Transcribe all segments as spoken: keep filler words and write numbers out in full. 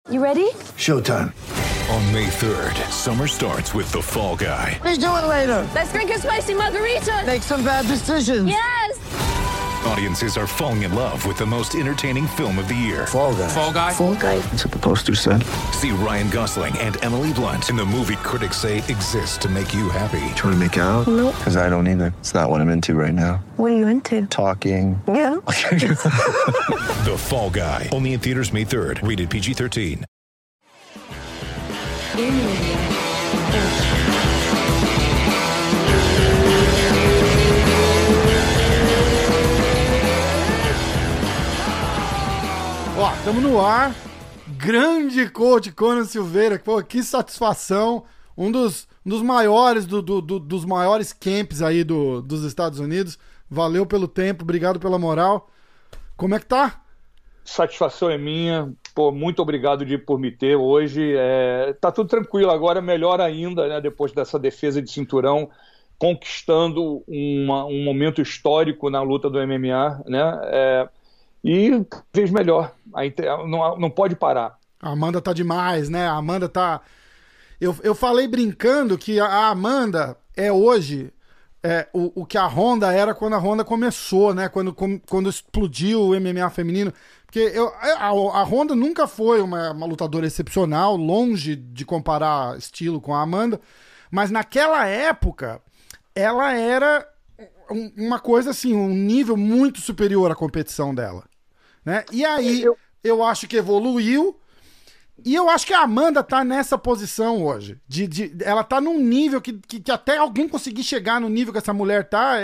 You ready? Showtime. On May third, summer starts with The Fall Guy. Let's do it later. Let's drink a spicy margarita. Make some bad decisions. Yes! Audiences are falling in love with the most entertaining film of the year. Fall Guy. Fall Guy? Fall guy. That's what the poster said. See Ryan Gosling and Emily Blunt in the movie critics say exists to make you happy. Trying to make it out? Nope. Because I don't either. It's not what I'm into right now. What are you into? Talking. Yeah. The Fall Guy. Only in theaters May third. Rated P G thirteen. Ó, estamos no ar. Grande coach Conan Silveira. Pô, que satisfação. Um dos, um dos maiores do, do, do, dos maiores camps aí do, dos Estados Unidos. Valeu pelo tempo, obrigado pela moral. Como é que tá? Satisfação é minha. Pô, muito obrigado de, por me ter hoje. É, tá tudo tranquilo agora, melhor ainda, né, depois dessa defesa de cinturão, conquistando uma, um momento histórico na luta do M M A, né? É, e cada vez melhor. Aí, não, não pode parar. A Amanda tá demais, né? A Amanda tá... Eu, eu falei brincando que a Amanda é hoje é, o, o que a Ronda era quando a Ronda começou, né? Quando, quando explodiu o M M A feminino. Porque eu, a, a Ronda nunca foi uma, uma lutadora excepcional, longe de comparar estilo com a Amanda, mas naquela época ela era um, uma coisa assim, um nível muito superior à competição dela, né? E aí eu, eu acho que evoluiu, e eu acho que a Amanda tá nessa posição hoje, de, de, ela tá num nível que, que, que até alguém conseguir chegar no nível que essa mulher tá,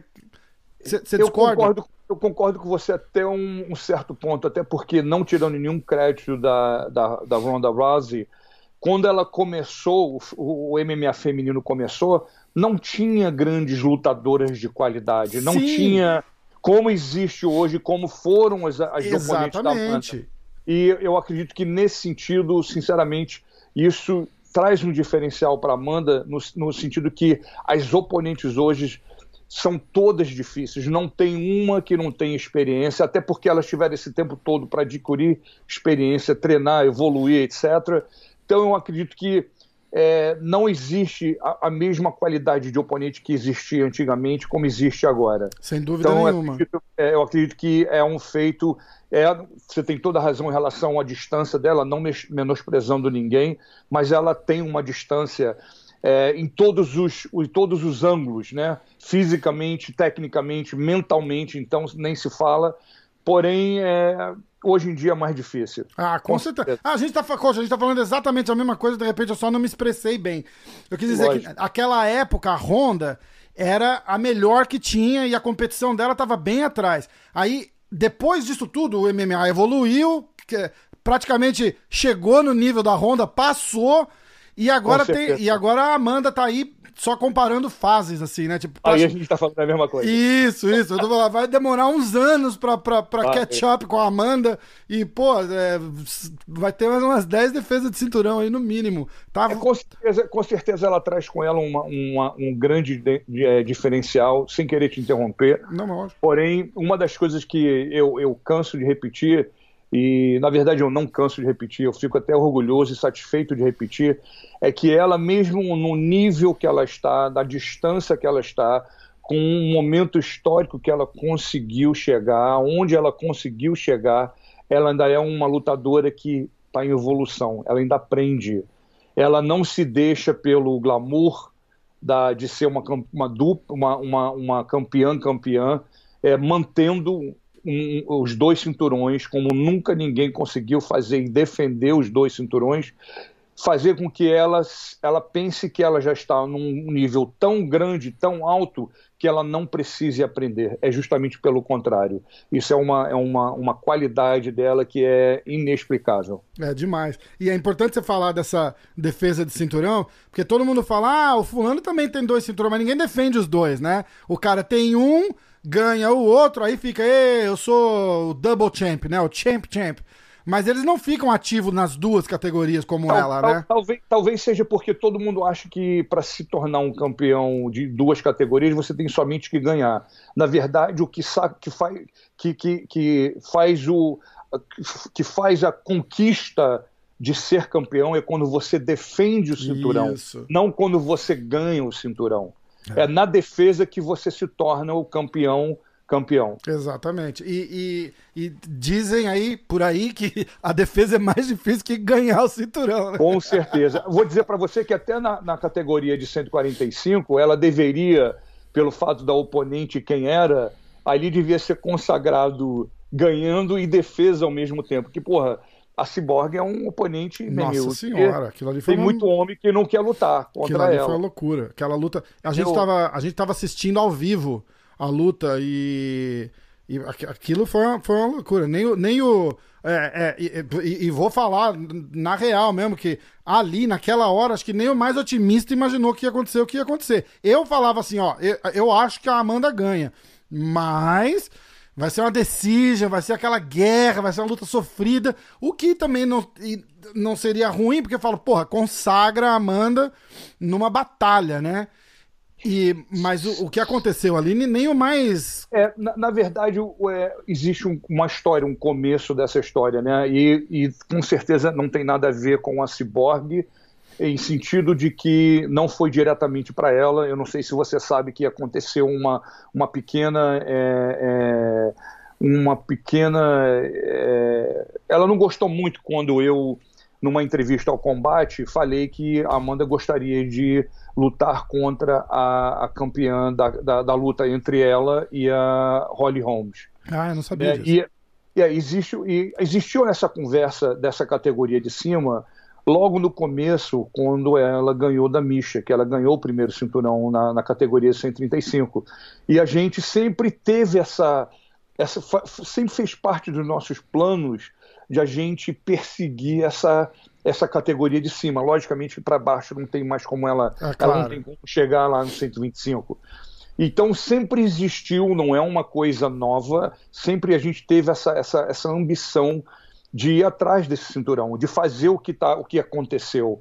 você é, é, discorda? Eu concordo Eu concordo com você até um, um certo ponto, até porque, não tirando nenhum crédito da, da, da Ronda Rousey, quando ela começou, o, o M M A feminino começou, não tinha grandes lutadoras de qualidade, não Sim. tinha como existe hoje, como foram as, as oponentes da Amanda. E eu acredito que, nesse sentido, sinceramente, isso traz um diferencial para a Amanda, no, no sentido que as oponentes hoje são todas difíceis, não tem uma que não tenha experiência, até porque elas tiveram esse tempo todo para adquirir experiência, treinar, evoluir, etcétera. Então eu acredito que é, não existe a, a mesma qualidade de oponente que existia antigamente como existe agora. Sem dúvida então, nenhuma. Eu acredito, é, eu acredito que é um feito... É, você tem toda a razão em relação à distância dela, não menosprezando ninguém, mas ela tem uma distância... É, em, todos os, em todos os ângulos, né? Fisicamente, tecnicamente, mentalmente, então nem se fala, porém é, hoje em dia é mais difícil. Ah, com, com certeza. certeza. Ah, a gente tá, coach, a gente tá falando exatamente a mesma coisa, de repente eu só não me expressei bem. Eu quis dizer Lógico. que aquela época a Ronda era a melhor que tinha e a competição dela tava bem atrás. Aí, depois disso tudo, o M M A evoluiu, que praticamente chegou no nível da Ronda, passou... E agora, tem, e agora a Amanda tá aí só comparando fases, assim, né? Tipo, aí acho... a gente tá falando a mesma coisa. Isso, isso. Eu tô falando, vai demorar uns anos pra, pra, pra ah, catch up é. com a Amanda. E, pô, é, vai ter mais umas dez defesas de cinturão aí, no mínimo. Tá... É, com, certeza, com certeza ela traz com ela uma, uma, um grande de, de, é, diferencial, sem querer te interromper. Não, não. Porém, uma das coisas que eu, eu canso de repetir, e na verdade eu não canso de repetir, eu fico até orgulhoso e satisfeito de repetir, é que ela, mesmo no nível que ela está, da distância que ela está, com um momento histórico que ela conseguiu chegar, onde ela conseguiu chegar, ela ainda é uma lutadora que está em evolução, ela ainda aprende, ela não se deixa pelo glamour da, de ser uma, uma dupla, uma, uma, uma campeã campeã, é, mantendo Um, os dois cinturões, como nunca ninguém conseguiu fazer e defender os dois cinturões, fazer com que ela, ela pense que ela já está num nível tão grande, tão alto, que ela não precise aprender. É justamente pelo contrário. Isso é uma, é uma, uma qualidade dela que é inexplicável. É demais. E é importante você falar dessa defesa de cinturão, porque todo mundo fala, ah, o fulano também tem dois cinturões, mas ninguém defende os dois, né? O cara tem um, ganha o outro, aí fica, eu sou o double champ, né? O champ champ. Mas eles não ficam ativos nas duas categorias como tal, ela, tal, né? Talvez, talvez seja porque todo mundo acha que para se tornar um campeão de duas categorias você tem somente que ganhar. Na verdade, o que, que, faz, que, que, que, faz, o, que faz a conquista de ser campeão é quando você defende o cinturão, Isso. não quando você ganha o cinturão. É. é na defesa que você se torna o campeão campeão. Exatamente. E, e, e dizem aí, por aí, que a defesa é mais difícil que ganhar o cinturão. Né? Com certeza. Vou dizer para você que até na, na categoria de cento e quarenta e cinco, ela deveria, pelo fato da oponente quem era, ali devia ser consagrado ganhando e defesa ao mesmo tempo. Que, porra, a Cyborg é um oponente... Nossa meu, senhora, aquilo ali foi tem uma... muito homem que não quer lutar contra aquilo ali ela. foi uma loucura. Aquela luta... A gente, Eu... tava, a gente tava assistindo ao vivo a luta e, e aquilo foi uma, foi uma loucura. Nem o... Nem o é, é, e, e, e vou falar na real mesmo, que ali, naquela hora, acho que nem o mais otimista imaginou que ia acontecer o que ia acontecer. Eu falava assim, ó, eu, eu acho que a Amanda ganha, mas vai ser uma decision, vai ser aquela guerra, vai ser uma luta sofrida, o que também não, não seria ruim, porque eu falo, porra, consagra a Amanda numa batalha, né? E, mas o, o que aconteceu ali, nem o mais... É, na, na verdade, é, existe um, uma história, um começo dessa história, né? E, e com certeza não tem nada a ver com a Cyborg, em sentido de que não foi diretamente para ela. Eu não sei se você sabe que aconteceu uma, uma pequena... É, é, uma pequena... É, ela não gostou muito quando eu, numa entrevista ao Combate, falei que a Amanda gostaria de lutar contra a, a campeã da, da, da luta entre ela e a Holly Holmes. Ah, eu não sabia é, disso. E, e, existe, e existiu essa conversa dessa categoria de cima logo no começo, quando ela ganhou da Misha, que ela ganhou o primeiro cinturão na, na categoria cento e trinta e cinco. E a gente sempre teve essa, essa... sempre fez parte dos nossos planos de a gente perseguir essa... essa categoria de cima. Logicamente, para baixo não tem mais como ela... Ah, claro. Ela não tem como chegar lá no cento e vinte e cinco. Então, sempre existiu, não é uma coisa nova, sempre a gente teve essa, essa, essa ambição de ir atrás desse cinturão, de fazer o que, tá, o que aconteceu.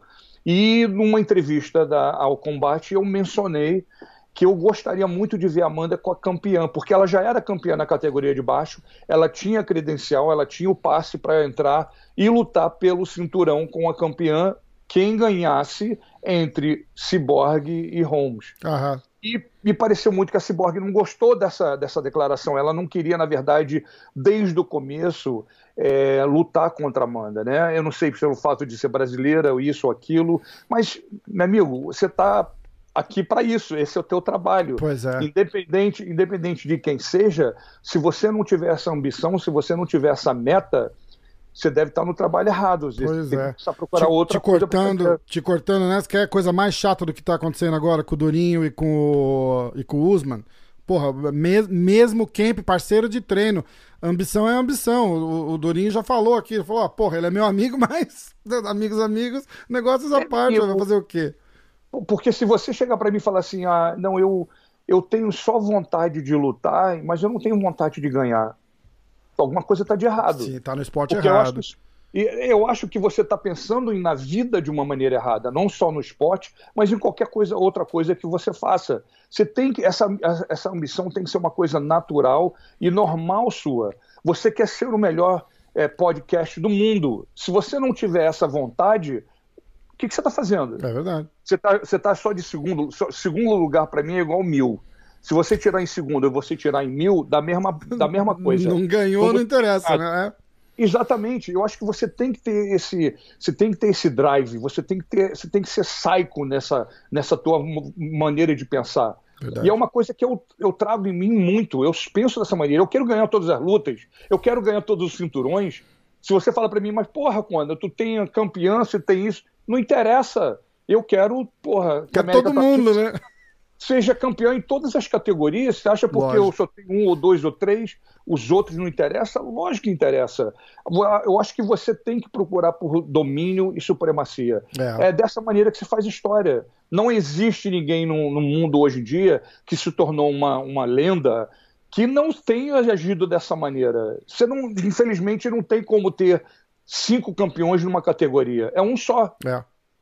E numa entrevista da, ao Combate, eu mencionei que eu gostaria muito de ver a Amanda com a campeã, porque ela já era campeã na categoria de baixo, ela tinha credencial, ela tinha o passe para entrar e lutar pelo cinturão com a campeã, quem ganhasse entre Cyborg e Holmes. Aham. E me pareceu muito que a Cyborg não gostou dessa, dessa declaração, ela não queria, na verdade, desde o começo, é, lutar contra a Amanda, né? Eu não sei pelo fato de ser brasileira, ou isso ou aquilo, mas, meu amigo, você está aqui para isso, esse é o teu trabalho. Pois é. Independente, independente de quem seja, se você não tiver essa ambição, se você não tiver essa meta, você deve estar no trabalho errado. Às vezes. Pois Tem é. que precisar procurar te, outra te coisa. cortando, pra... te cortando, né? Você quer coisa mais chata do que tá acontecendo agora com o Durinho e com o, e com o Usman? Porra, mes, mesmo Kemp, parceiro de treino, ambição é ambição. O, o Durinho já falou aqui, ele falou, ah, porra, ele é meu amigo, mas amigos, amigos, negócios à É, parte, eu... vai fazer o quê? Porque se você chegar para mim e falar assim, ah, não, eu, eu tenho só vontade de lutar, mas eu não tenho vontade de ganhar, alguma coisa está de errado. Sim, tá no esporte Porque errado. Eu acho, que, eu acho que você está pensando na vida de uma maneira errada, não só no esporte, mas em qualquer coisa, outra coisa que você faça. Você tem que, essa, essa ambição tem que ser uma coisa natural e normal sua. Você quer ser o melhor é, podcast do mundo. Se você não tiver essa vontade, o que, que você está fazendo? É verdade. Você está você tá só de segundo. Só, segundo lugar, para mim, é igual mil. Se você tirar em segundo e você tirar em mil, da mesma, da mesma coisa. Não ganhou, Como... não interessa, ah, né? Exatamente. Eu acho que você tem que ter esse, você tem que ter esse drive, você tem que ter, você tem que ser psycho nessa, nessa tua maneira de pensar. Verdade. E é uma coisa que eu, eu trago em mim muito. Eu penso dessa maneira. Eu quero ganhar todas as lutas, eu quero ganhar todos os cinturões. Se você fala para mim, mas porra, quando tu tem campeã, você tem isso, não interessa. Eu quero, porra, Quer todo mundo, né? Seja campeão em todas as categorias. Você acha porque Lógico. eu só tenho um ou dois ou três, os outros não interessam? Lógico que interessa. Eu acho que você tem que procurar por domínio e supremacia. É, é dessa maneira que se faz história. Não existe ninguém no, no mundo hoje em dia que se tornou uma, uma lenda que não tenha agido dessa maneira. Você não, infelizmente, não tem como ter cinco campeões numa categoria. É um só. É.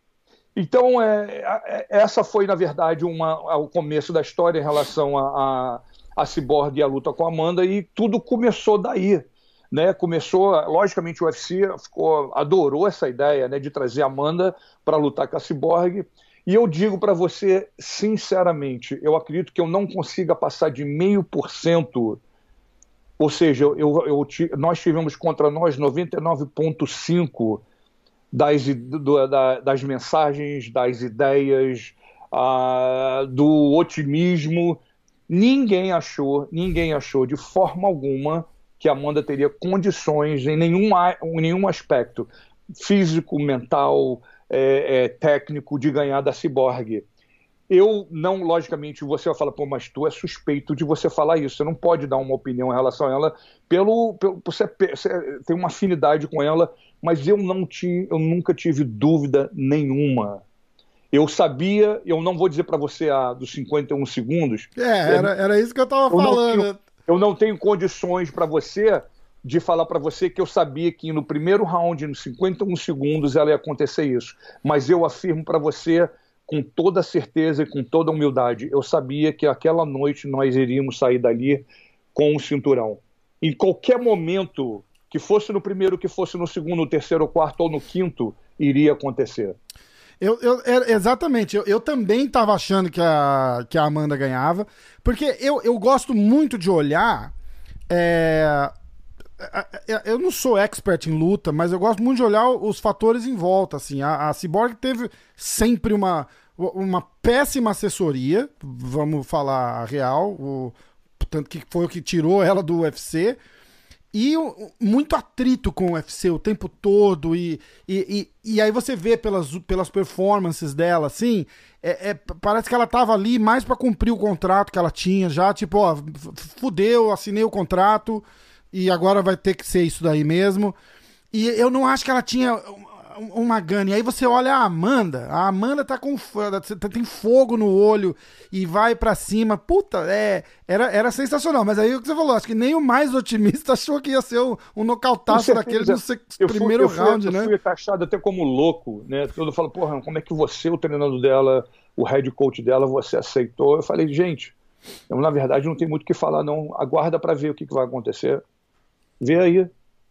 Então, é, é, essa foi, na verdade, uma, o começo da história em relação a, a, a Cyborg e a luta com a Amanda, e tudo começou daí. né? Começou, logicamente o U F C ficou, adorou essa ideia, né, de trazer a Amanda para lutar com a Cyborg. E eu digo para você, sinceramente, eu acredito que eu não consiga passar de meio por cento. Ou seja, eu, eu, nós tivemos contra nós noventa e nove vírgula cinco das, do, da, das mensagens, das ideias, uh, do otimismo. Ninguém achou, ninguém achou de forma alguma que a Amanda teria condições em nenhum, em nenhum aspecto físico, mental, é, é, técnico de ganhar da Cyborg. Eu não, logicamente, você vai falar, pô, mas tu é suspeito de você falar isso, você não pode dar uma opinião em relação a ela, pelo, pelo você, você tem uma afinidade com ela, mas eu, não ti, eu nunca tive dúvida nenhuma. Eu sabia, eu não vou dizer para você a dos cinquenta e um segundos. É, era, era isso que eu tava eu falando. Não tenho, eu não tenho condições para você de falar para você que eu sabia que no primeiro round, nos cinquenta e um segundos, ela ia acontecer isso. Mas eu afirmo para você com toda certeza e com toda humildade, eu sabia que aquela noite nós iríamos sair dali com o cinturão. Em qualquer momento, que fosse no primeiro, que fosse no segundo, no terceiro, quarto ou no quinto, iria acontecer. Eu, eu, exatamente, eu, eu também estava achando que a, que a Amanda ganhava, porque eu, eu gosto muito de olhar, é, eu não sou expert em luta, mas eu gosto muito de olhar os fatores em volta, assim, a, a Cyborg teve sempre uma, uma péssima assessoria, vamos falar a real, o, tanto que foi o que tirou ela do U F C, e muito atrito com o U F C o tempo todo, e, e, e, e aí você vê pelas, pelas performances dela, assim, é, é, parece que ela tava ali mais pra cumprir o contrato que ela tinha já, tipo, ó, fudeu, assinei o contrato, e agora vai ter que ser isso daí mesmo. E eu não acho que ela tinha uma gana. E aí você olha a Amanda, a Amanda tá com tem fogo no olho e vai pra cima. Puta, é, era, era sensacional. Mas aí o que você falou, acho que nem o mais otimista achou que ia ser um, um nocautaço daquele no se, eu primeiro fui, eu round, fui, né? Eu fui taxado até como louco, né? Todo mundo fala, porra, como é que você, o treinador dela, o head coach dela, você aceitou? Eu falei, gente, eu na verdade não tenho muito o que falar, não. Aguarda pra ver o que, que vai acontecer. Vê aí.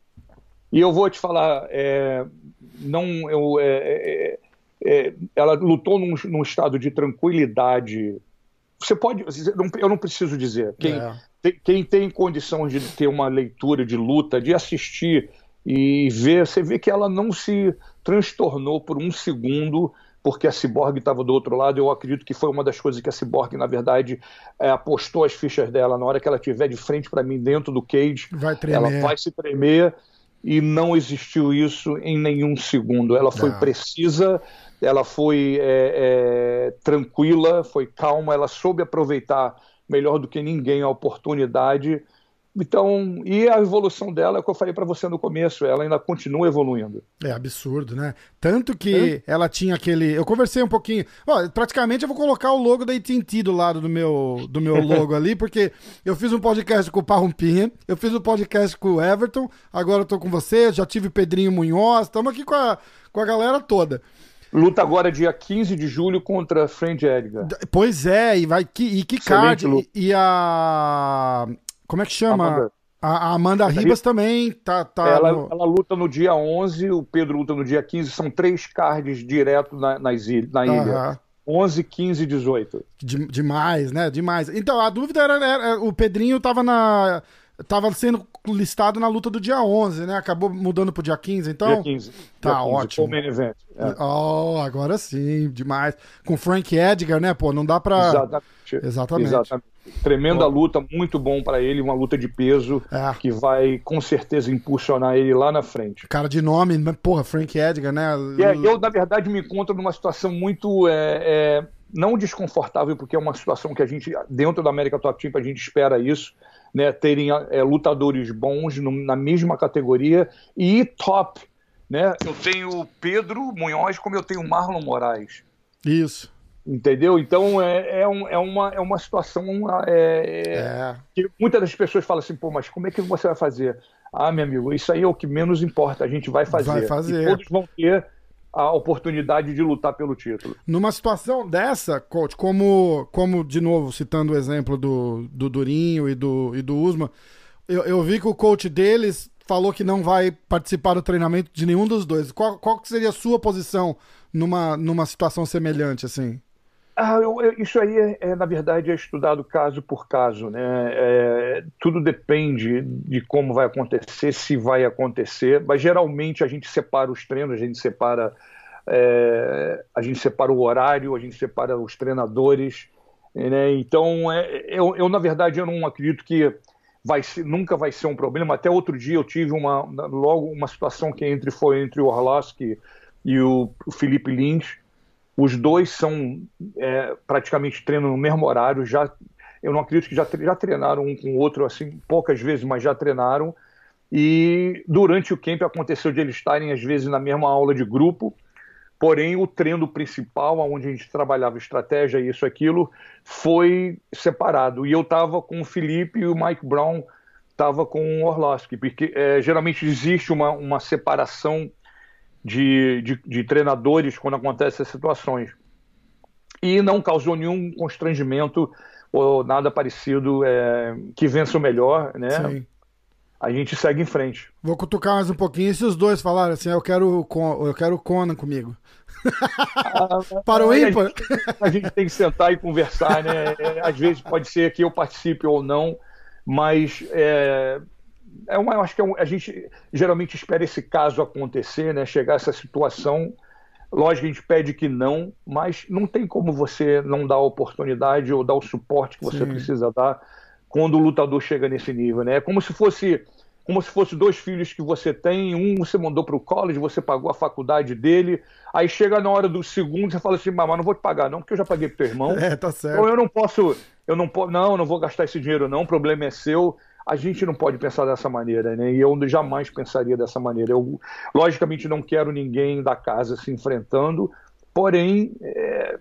E eu vou te falar, é, não, eu, é, é, ela lutou num, num estado de tranquilidade. Você pode, eu não preciso dizer. Quem, é. tem, quem tem condição de ter uma leitura de luta, de assistir e ver, você vê que ela não se transtornou por um segundo porque a Cyborg estava do outro lado. Eu acredito que foi uma das coisas que a Cyborg, na verdade, é, apostou as fichas dela. Na hora que ela estiver de frente para mim dentro do cage, vai tremer. Ela vai se tremer, e não existiu isso em nenhum segundo. Ela foi não. precisa, ela foi é, é, tranquila, foi calma, ela soube aproveitar melhor do que ninguém a oportunidade. Então, e a evolução dela, é o que eu falei para você no começo, ela ainda continua evoluindo. É absurdo, né? Tanto que é. ela tinha aquele... Eu conversei um pouquinho... Ó, praticamente eu vou colocar o logo da A T and T do lado do meu, do meu logo ali, porque eu fiz um podcast com o Parrumpinha, eu fiz um podcast com o Everton, agora eu tô com você, já tive Pedrinho Munhoz, estamos aqui com a, com a galera toda. Luta agora dia quinze de julho contra Frank Edgar. Pois é, e vai que, e que card, e, e a... Como é que chama? Amanda. A, a Amanda Ribas também tá... tá ela, no... ela luta no dia onze, o Pedro luta no dia quinze, são três cards direto na, nas ilha, na ilha. Uhum. onze, quinze e dezoito. De, demais, né? Demais. Então, a dúvida era, era... O Pedrinho tava na... Tava sendo listado na luta do dia onze, né? Acabou mudando pro dia quinze, então... Dia quinze. Tá dia quinze, ótimo. Main event. É. Oh, agora sim, demais. Com Frank Edgar, né? Pô, não dá pra... Exatamente. Exatamente. Exatamente. Tremenda Pô. luta, muito bom pra ele, uma luta de peso é. que vai com certeza impulsionar ele lá na frente. Cara de nome, mas porra, Frank Edgar, né? É, eu, na verdade, me encontro numa situação muito... É, é, não desconfortável, porque é uma situação que a gente, dentro da América Top Team, a gente espera isso, né, terem é, lutadores bons no, na mesma categoria e top, né? Eu tenho o Pedro Munhoz como eu tenho o Marlon Moraes. Isso. Entendeu? Então é, é, um, é, uma, é uma situação é, é. que muitas das pessoas falam assim, pô, mas como é que você vai fazer? Ah, meu amigo, isso aí é o que menos importa, a gente vai fazer. Vai fazer. E todos vão ter a oportunidade de lutar pelo título. Numa situação dessa, coach, como, como de novo, citando o exemplo do, do Durinho e do, e do Usman, eu, eu vi que o coach deles falou que não vai participar do treinamento de nenhum dos dois. Qual, qual que seria a sua posição numa, numa situação semelhante, assim? Ah, eu, eu, isso aí, é, é, na verdade, é estudado caso por caso, né? É, tudo depende de como vai acontecer, se vai acontecer, mas geralmente a gente separa os treinos, a gente separa, é, a gente separa o horário, a gente separa os treinadores, né? Então, é, eu, eu, na verdade, eu não acredito que vai ser, nunca vai ser um problema. Até outro dia eu tive uma, logo uma situação que entre, foi entre o Orlovsky e o, o Felipe Lins. Os dois são é, praticamente treinam no mesmo horário. Já, eu não acredito que já, já treinaram um com o outro assim poucas vezes, mas já treinaram. E durante o camp aconteceu de eles estarem às vezes na mesma aula de grupo. Porém, o treino principal, onde a gente trabalhava estratégia, isso, aquilo, foi separado. E eu estava com o Felipe e o Mike Brown estava com o Orlovsky, porque é, geralmente existe uma, uma separação de, de, de treinadores quando acontecem essas situações. E não causou nenhum constrangimento ou nada parecido, é, que vença o melhor, né? Sim. A gente segue em frente. Vou cutucar mais um pouquinho. E se os dois falarem assim, eu quero, eu quero o Conan comigo? Ah, Para o ímpar? A gente, a gente tem que sentar e conversar, né? Às vezes pode ser que eu participe ou não, mas é, é uma, eu acho que é um, a gente geralmente espera esse caso acontecer, né? Chegar a essa situação. Lógico que a gente pede que não, mas não tem como você não dar a oportunidade ou dar o suporte que você Sim. precisa dar quando o lutador chega nesse nível, né? É como se fosse, como se fosse dois filhos que você tem, um você mandou para o college, você pagou a faculdade dele, aí chega na hora do segundo, você fala assim, mas não vou te pagar não, porque eu já paguei pro teu irmão. É, tá certo. Então eu não posso, eu não posso, não, não vou gastar esse dinheiro não, o problema é seu. A gente não pode pensar dessa maneira, né? E eu jamais pensaria dessa maneira. Eu, logicamente, não quero ninguém da casa se enfrentando, porém, é,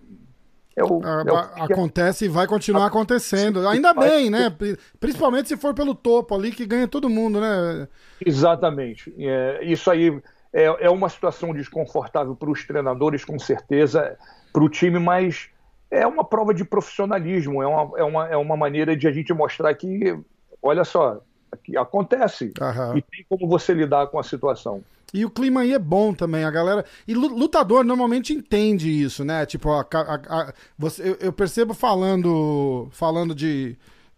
é o, A- é o a- acontece e vai continuar acontecendo. Ainda bem, né? Pri- Principalmente se for pelo topo ali, que ganha todo mundo, né? Exatamente. É, isso aí é, é uma situação desconfortável para os treinadores, com certeza, para o time, mas é uma prova de profissionalismo, é uma, é, uma, é uma maneira de a gente mostrar que, olha só, que acontece Aham. e tem como você lidar com a situação. E o clima aí é bom também, a galera. E lu- lutador normalmente entende isso, né? Tipo, a, a- a- você, eu, eu percebo falando, falando de,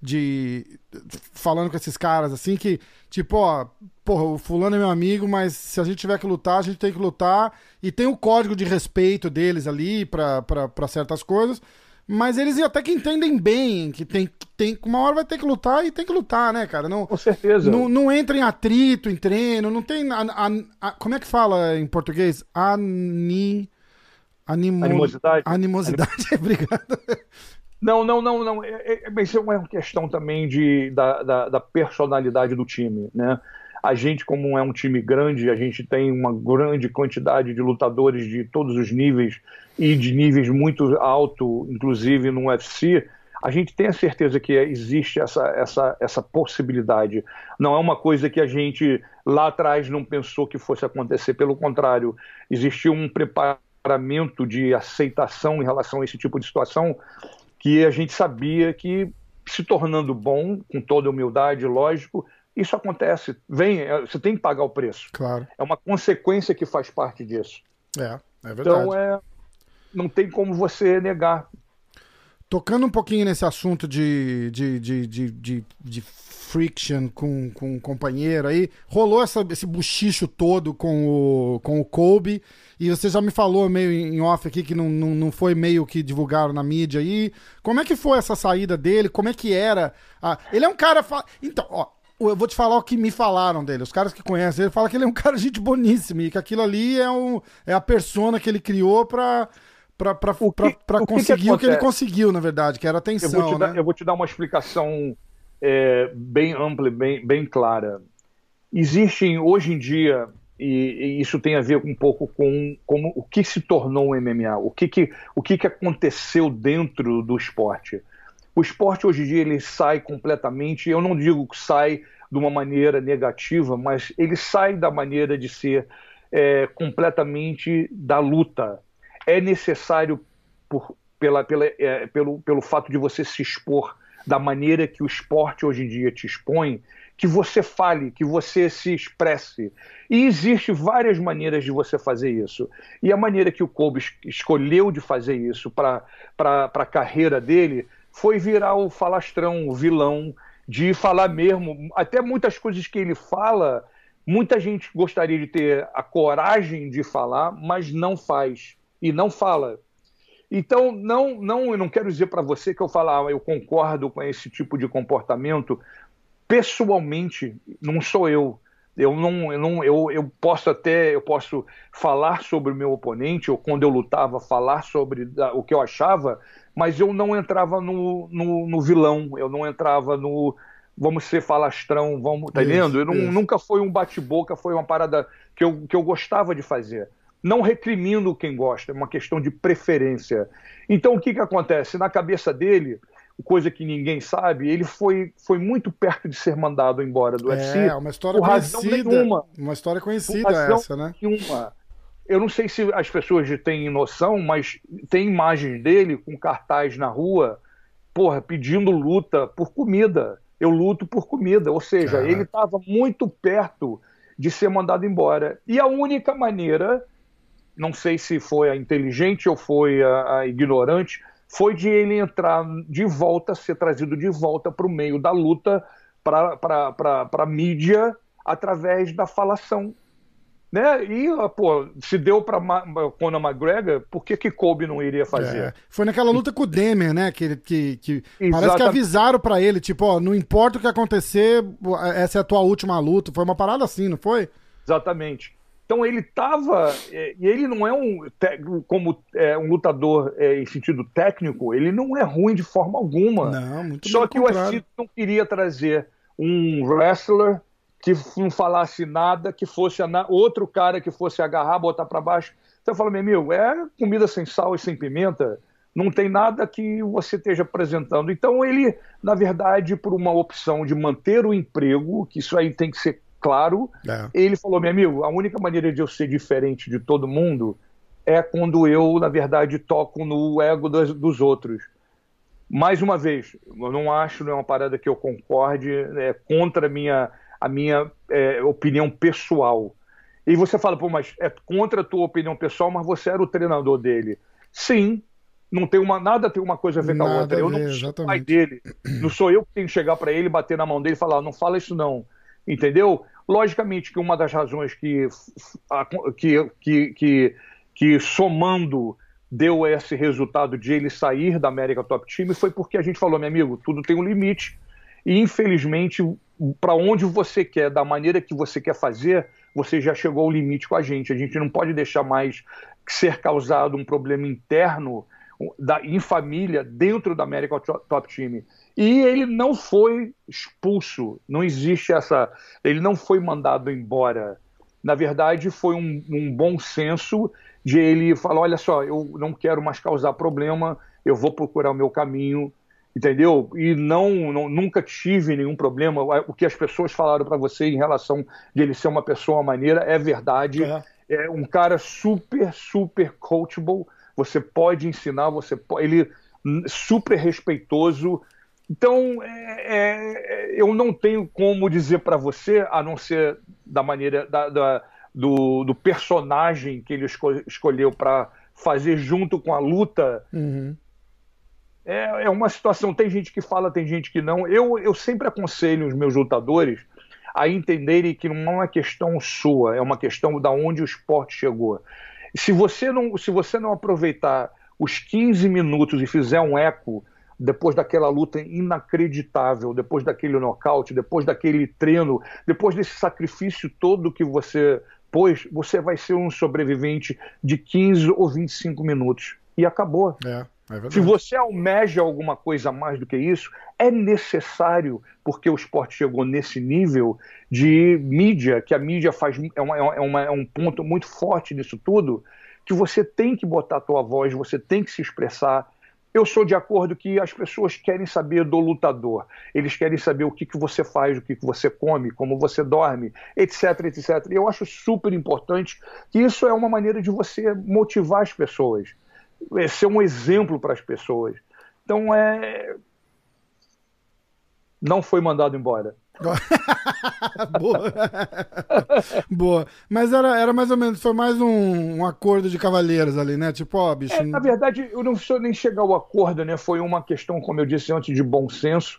de. Falando com esses caras assim que, tipo, ó, porra, o fulano é meu amigo, mas se a gente tiver que lutar, a gente tem que lutar. E tem o código de respeito deles ali pra, pra, pra certas coisas. Mas eles até que entendem bem que tem, que tem uma hora vai ter que lutar e tem que lutar, né, cara? Não, Com certeza. não, não entra em atrito, em treino, não tem. A, a- a- como é que fala em português? Ani, animo, Animosidade. Animosidade, obrigado. Não, não, não, não. É, é, mas isso é uma questão também de, da, da, da personalidade do time, né? A gente, como é um time grande, a gente tem uma grande quantidade de lutadores de todos os níveis e de níveis muito altos, inclusive no U F C, a gente tem a certeza que existe essa, essa, essa possibilidade. Não é uma coisa que a gente lá atrás não pensou que fosse acontecer, pelo contrário, existiu um preparamento de aceitação em relação a esse tipo de situação que a gente sabia que, se tornando bom, com toda humildade, lógico, isso acontece. Vem, é, você tem que pagar o preço. Claro. É uma consequência que faz parte disso. É, é verdade. Então, é, não tem como você negar. Tocando um pouquinho nesse assunto de, de, de, de, de, de friction com, com um companheiro aí, rolou essa, esse buchicho todo com o, com o Colby, e você já me falou meio em off aqui que não, não, não foi meio que divulgaram na mídia aí. Como é que foi essa saída dele? Como é que era? Ah, ele é um cara... Fa... Então, ó, eu vou te falar o que me falaram dele. Os caras que conhecem ele falam que ele é um cara gente boníssimo e que aquilo ali é, um, é a persona que ele criou pra... Pra, pra, O que- pra, pra o que que conseguir o que ele acontece? conseguiu, na verdade, que era Eu atenção, vou te, né? dar, eu vou te dar uma explicação é, bem ampla, bem, bem clara. Existem, hoje em dia, e, e isso tem a ver um pouco com como, o que se tornou o M M A, o que, que, o que, que aconteceu dentro do esporte. O esporte, hoje em dia, ele sai completamente, eu não digo que sai de uma maneira negativa, mas ele sai da maneira de ser é, completamente da luta. É necessário, por, pela, pela, é, pelo, pelo fato de você se expor da maneira que o esporte hoje em dia te expõe, que você fale, que você se expresse. E existem várias maneiras de você fazer isso. E a maneira que o Colby escolheu de fazer isso para a carreira dele foi virar o falastrão, o vilão, de falar mesmo, até muitas coisas que ele fala, muita gente gostaria de ter a coragem de falar, mas não faz, e não fala. Então, não, não, eu não quero dizer para você que eu falo, ah, eu concordo com esse tipo de comportamento. Pessoalmente, não sou eu. Eu, não, eu, não, eu, eu posso até eu posso falar sobre o meu oponente, ou quando eu lutava, falar sobre o que eu achava, mas eu não entrava no, no, no vilão, eu não entrava no vamos ser falastrão, vamos, tá entendendo? Eu não, nunca foi um bate-boca, foi uma parada que eu, que eu gostava de fazer. Não recrimino quem gosta, é uma questão de preferência. Então, o que, que acontece? Na cabeça dele, coisa que ninguém sabe, ele foi, foi muito perto de ser mandado embora do U F C. É, uma história por razão conhecida. Nenhuma. Uma história conhecida Por razão essa, né? Nenhuma. Eu não sei se as pessoas têm noção, mas tem imagens dele com cartaz na rua, porra, pedindo luta por comida. Eu luto por comida. Ou seja, Caraca. Ele estava muito perto de ser mandado embora. E a única maneira, não sei se foi a inteligente ou foi a, a ignorante, foi de ele entrar de volta, ser trazido de volta para o meio da luta, para a mídia, através da falação. Né? E, pô, se deu para Conor McGregor, por que que Colby não iria fazer? É. Foi naquela luta com o Demian, né? Que, que, que parece que avisaram para ele, tipo, ó, não importa o que acontecer, essa é a tua última luta. Foi uma parada assim, não foi? Exatamente. Então ele estava, e ele não é um, como é, um lutador é, em sentido técnico, ele não é ruim de forma alguma. Não, muito Só que contrário. o U F C não queria trazer um wrestler que não falasse nada, que fosse outro cara que fosse agarrar, botar para baixo. Então eu falo, meu amigo, é comida sem sal e sem pimenta, não tem nada que você esteja apresentando. Então ele, na verdade, por uma opção de manter o emprego, que isso aí tem que ser claro, é. Ele falou, meu amigo, a única maneira de eu ser diferente de todo mundo é quando eu, na verdade, toco no ego dos, dos outros. Mais uma vez, eu não acho, não é uma parada que eu concorde, é contra a minha, a minha é, opinião pessoal. E você fala, pô, mas é contra a tua opinião pessoal, mas você era o treinador dele. Sim, não tem uma, nada tem uma coisa a ver com a outra. Eu não sou o pai dele, não sou eu que tenho que chegar para ele, bater na mão dele e falar, não fala isso não. Entendeu? Logicamente que uma das razões que, que, que, que, que somando deu esse resultado de ele sair da América Top Team foi porque a gente falou, meu amigo, tudo tem um limite e infelizmente para onde você quer, da maneira que você quer fazer, você já chegou ao limite com a gente. A gente não pode deixar mais ser causado um problema interno da, em família dentro da América Top Team. E ele não foi expulso, não existe essa... Ele não foi mandado embora. Na verdade, foi um, um bom senso de ele falar, olha só, eu não quero mais causar problema, eu vou procurar o meu caminho, entendeu? E não, não nunca tive nenhum problema. O que as pessoas falaram para você em relação de ele ser uma pessoa maneira é verdade. É, é um cara super, super coachable. Você pode ensinar, você pode... Ele super respeitoso. Então, é, é, eu não tenho como dizer para você, a não ser da maneira da, da, do, do personagem que ele esco escolheu para fazer junto com a luta. Uhum. É, é uma situação, tem gente que fala, tem gente que não. Eu, eu sempre aconselho os meus lutadores a entenderem que não é uma questão sua, é uma questão da onde o esporte chegou. Se você não, se você não aproveitar os quinze minutos e fizer um eco depois daquela luta inacreditável, depois daquele nocaute, depois daquele treino, depois desse sacrifício todo que você pôs, você vai ser um sobrevivente de quinze ou vinte e cinco minutos. E acabou. É, é verdade. Se você almeja alguma coisa a mais do que isso, é necessário, porque o esporte chegou nesse nível de mídia, que a mídia faz, é, uma, é, uma, é um ponto muito forte nisso tudo, que você tem que botar a tua voz, você tem que se expressar. Eu sou de acordo que as pessoas querem saber do lutador. Eles querem saber o que, que você faz, o que, que você come, como você dorme, etc, etcétera. E eu acho super importante que isso é uma maneira de você motivar as pessoas, é ser um exemplo para as pessoas. Então, é... não foi mandado embora. Boa. Boa. Mas era, era mais ou menos, foi mais um, um acordo de cavalheiros ali, né? Tipo, ó, bicho. É, na verdade, eu não preciso nem chegar ao acordo, né? Foi uma questão, como eu disse antes, de bom senso,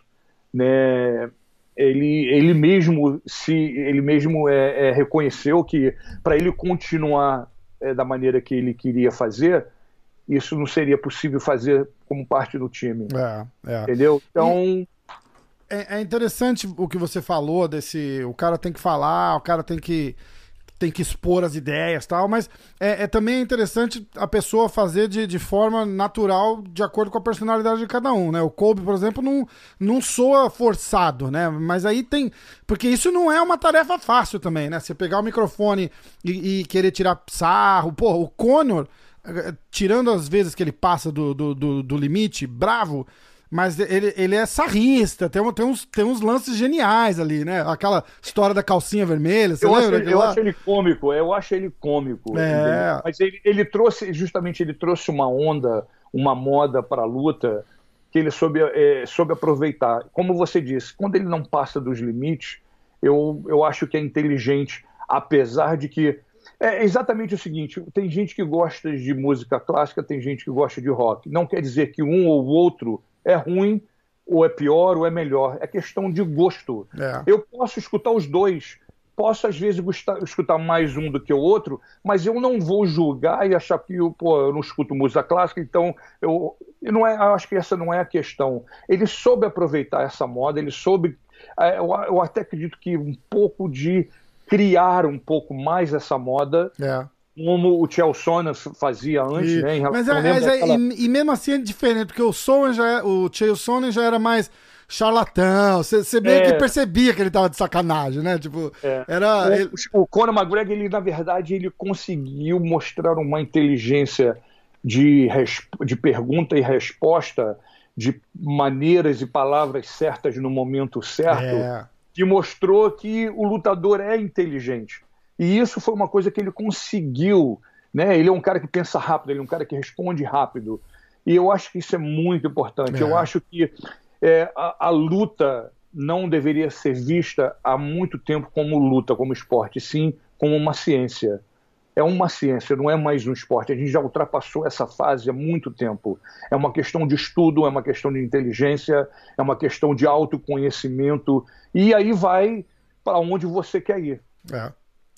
né? Ele, ele mesmo se ele mesmo é, é, reconheceu que para ele continuar é, da maneira que ele queria fazer, isso não seria possível fazer como parte do time. É, é. Entendeu? Então. E... É, é interessante o que você falou desse, o cara tem que falar, o cara tem que, tem que expor as ideias e tal, mas é, é também interessante a pessoa fazer de, de forma natural, de acordo com a personalidade de cada um, né? O Kobe, por exemplo, não, não soa forçado, né? Mas aí tem... Porque isso não é uma tarefa fácil também, né? Você pegar o microfone e, e querer tirar sarro, pô, o Conor, tirando as vezes que ele passa do, do, do, do limite, bravo... Mas ele, ele é sarrista, tem, tem, uns, tem uns lances geniais ali, né? Aquela história da calcinha vermelha, você eu lembra? Acho, eu acho ele cômico, eu acho ele cômico. É. Mas ele, ele trouxe, justamente, ele trouxe uma onda, uma moda para a luta que ele soube, é, soube aproveitar. Como você disse, quando ele não passa dos limites, eu, eu acho que é inteligente, apesar de que... É exatamente o seguinte, tem gente que gosta de música clássica, tem gente que gosta de rock. Não quer dizer que um ou o outro é ruim, ou é pior, ou é melhor. É questão de gosto. É. Eu posso escutar os dois, posso às vezes gostar, escutar mais um do que o outro, mas eu não vou julgar e achar que pô, eu não escuto música clássica, então eu, eu, não é, eu acho que essa não é a questão. Ele soube aproveitar essa moda, ele soube, eu, eu até acredito que um pouco de criar um pouco mais essa moda, É. como o Chael Sonnen fazia antes, E, né? Em mas relação- é, mas é- daquela- e, e mesmo assim é diferente, porque o Sonnen já é, o Chael Sonnen já era mais charlatão, você meio É. que percebia que ele tava de sacanagem, né? Tipo, É. era... O, ele- o Conor McGregor, ele, na verdade, ele conseguiu mostrar uma inteligência de, res- de pergunta e resposta, de maneiras e palavras certas no momento certo, É. que mostrou que o lutador é inteligente. E isso foi uma coisa que ele conseguiu, né? Ele é um cara que pensa rápido, ele é um cara que responde rápido. E eu acho que isso é muito importante. É. Eu acho que é, a, a luta não deveria ser vista há muito tempo como luta, como esporte, sim como uma ciência. É uma ciência, não é mais um esporte. A gente já ultrapassou essa fase há muito tempo. É uma questão de estudo, é uma questão de inteligência, é uma questão de autoconhecimento. E aí vai para onde você quer ir. É.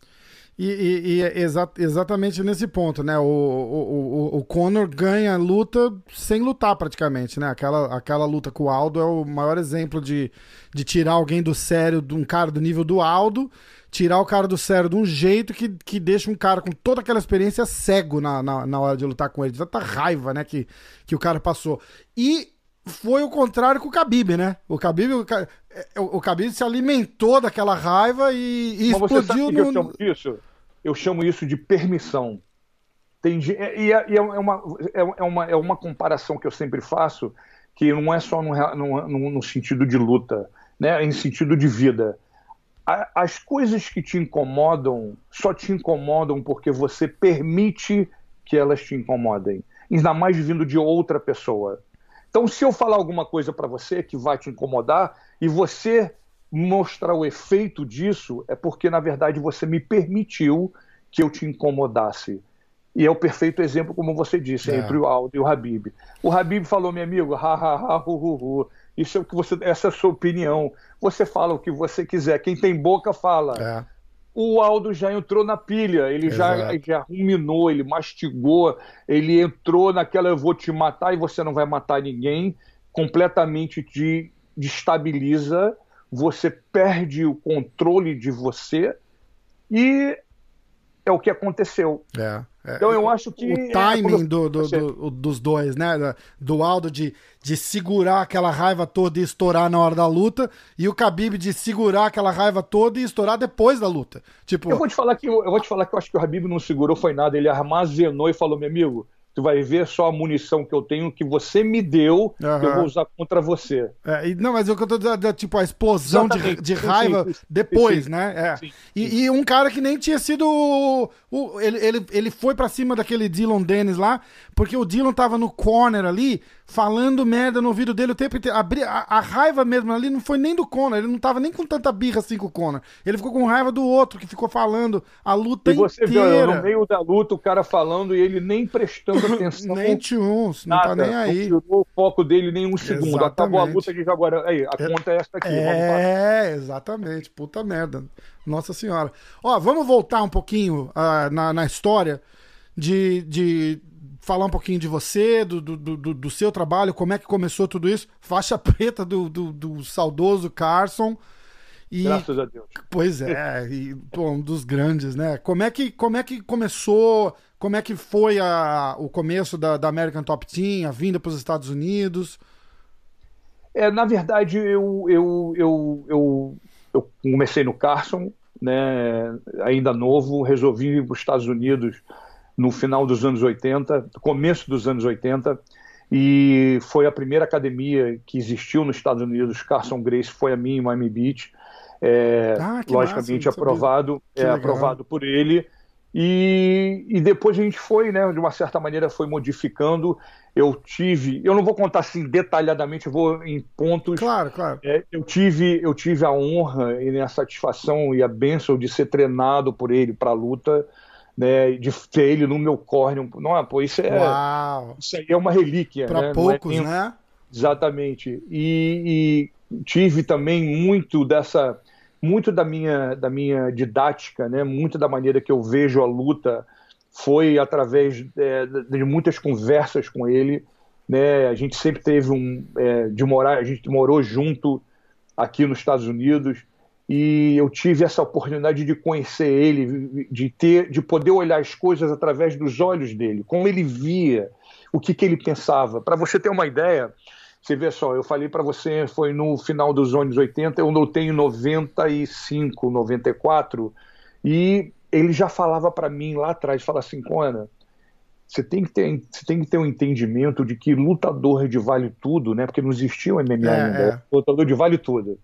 E, e- e é exa- exatamente nesse ponto, né? O, o, o, o Conor ganha luta sem lutar praticamente, né? Aquela, aquela luta com o Aldo é o maior exemplo de, de tirar alguém do sério, de um cara do nível do Aldo, tirar o cara do sério de um jeito que, que deixa um cara com toda aquela experiência cego na, na, na hora de lutar com ele. De tanta raiva, né? Que, que o cara passou. E foi o contrário com o Khabib, né? O Khabib, o, Ka- o, o Khabib se alimentou daquela raiva e, e Mas você sabe explodiu o que eu no... chamo disso? Eu chamo isso de permissão. Tem, ge- e é, e é uma, é, é uma, é uma comparação que eu sempre faço, que não é só no, rea- no, no- no sentido de luta, né? É em sentido de vida. A- As coisas que te incomodam só te incomodam porque você permite que elas te incomodem, ainda mais vindo de outra pessoa. Então, se eu falar alguma coisa para você que vai te incomodar e você mostrar o efeito disso, é porque, na verdade, você me permitiu que eu te incomodasse. E é o perfeito exemplo, como você disse, É. entre o Aldo e o Khabib. O Khabib falou, meu amigo, ha, ha, ha, hu, hu, hu. Isso é o que você, essa é a sua opinião. Você fala o que você quiser. Quem tem boca, fala. É. O Aldo já entrou na pilha, ele já, Exato. já ruminou, ele mastigou, ele entrou naquela eu vou te matar e você não vai matar ninguém, completamente te destabiliza, você perde o controle de você e é o que aconteceu. É, é. Então eu acho que... O é, timing como eu- do, do- você- do- dos dois, né? da- Do Aldo de, de segurar aquela raiva toda e estourar na hora da luta, e o Khabib de segurar aquela raiva toda e estourar depois da luta. Tipo, Eu vou te falar que eu, eu vou te falar que eu acho que o Khabib não segurou foi nada, ele armazenou e falou, meu amigo, tu vai ver só a munição que eu tenho que você me deu, que eu Aham. vou usar contra você. é, e- não, mas o que eu tô dizendo é tipo a explosão de, Exatamente. de Sim, raiva sim, sim, depois, sim. né? É. Sim, E, e um cara que nem tinha sido. o- o- ele, ele, ele foi pra cima daquele Dylan Dennis lá, porque o Dylan tava no corner ali, falando merda no ouvido dele o tempo inteiro. A, bri- a- a raiva mesmo ali não foi nem do Conor, ele não tava nem com tanta birra assim com o Conor. Ele ficou com raiva do outro, que ficou falando a luta E você viu inteira. no meio da luta o cara falando e ele nem prestando atenção. Nem tchuns, não tá nada, nem aí. Não tirou o foco dele nem um segundo. Exatamente. Acabou a luta de agora. Aí, a conta é essa aqui. Vamos passar. É, exatamente. Puta merda. Nossa senhora. Ó, vamos voltar um pouquinho ah, na, na história de, de falar um pouquinho de você, do, do, do, do seu trabalho, como é que começou tudo isso. Faixa preta do, do, do saudoso Carson. E, Graças a Deus. pois é, e, pô, um dos grandes, né? Como é que, como é que começou, como é que foi a, o começo da, da American Top Team, a vinda para os Estados Unidos? É, na verdade, eu, eu, eu, eu, eu comecei no Carson, né, ainda novo, resolvi ir para os Estados Unidos no final dos anos oitenta, começo dos anos oitenta, e foi a primeira academia que existiu nos Estados Unidos. Carson Gracie foi a minha em Miami Beach, é, Ah, que logicamente massa, não sabia. aprovado, Que é, legal. aprovado por ele. E, e depois a gente foi, né, de uma certa maneira foi modificando. Eu tive, eu não vou contar assim detalhadamente, eu vou em pontos. Claro, claro. É, eu tive, eu tive a honra e a satisfação e a bênção de ser treinado por ele para a luta, né, de ter ele no meu corner. Não, pô, isso é, Uau! isso aí é uma relíquia, Para né? poucos, Não é nem- né? Exatamente. E, e tive também muito dessa, muito da minha, da minha didática, né? Muito da maneira que eu vejo a luta foi através é, de muitas conversas com ele, né? A gente sempre teve um, é, de morar, a gente morou junto aqui nos Estados Unidos e eu tive essa oportunidade de conhecer ele, de ter, de poder olhar as coisas através dos olhos dele, como ele via, o que que ele pensava. Para você ter uma ideia, você vê só, eu falei para você, foi no final dos anos oitenta, eu lutei em noventa e cinco, noventa e quatro, e ele já falava para mim lá atrás, fala assim, Conan, você tem que ter, você tem que ter um entendimento de que lutador de vale tudo, né? Porque não existia o M M A É, ainda, é. lutador de vale tudo.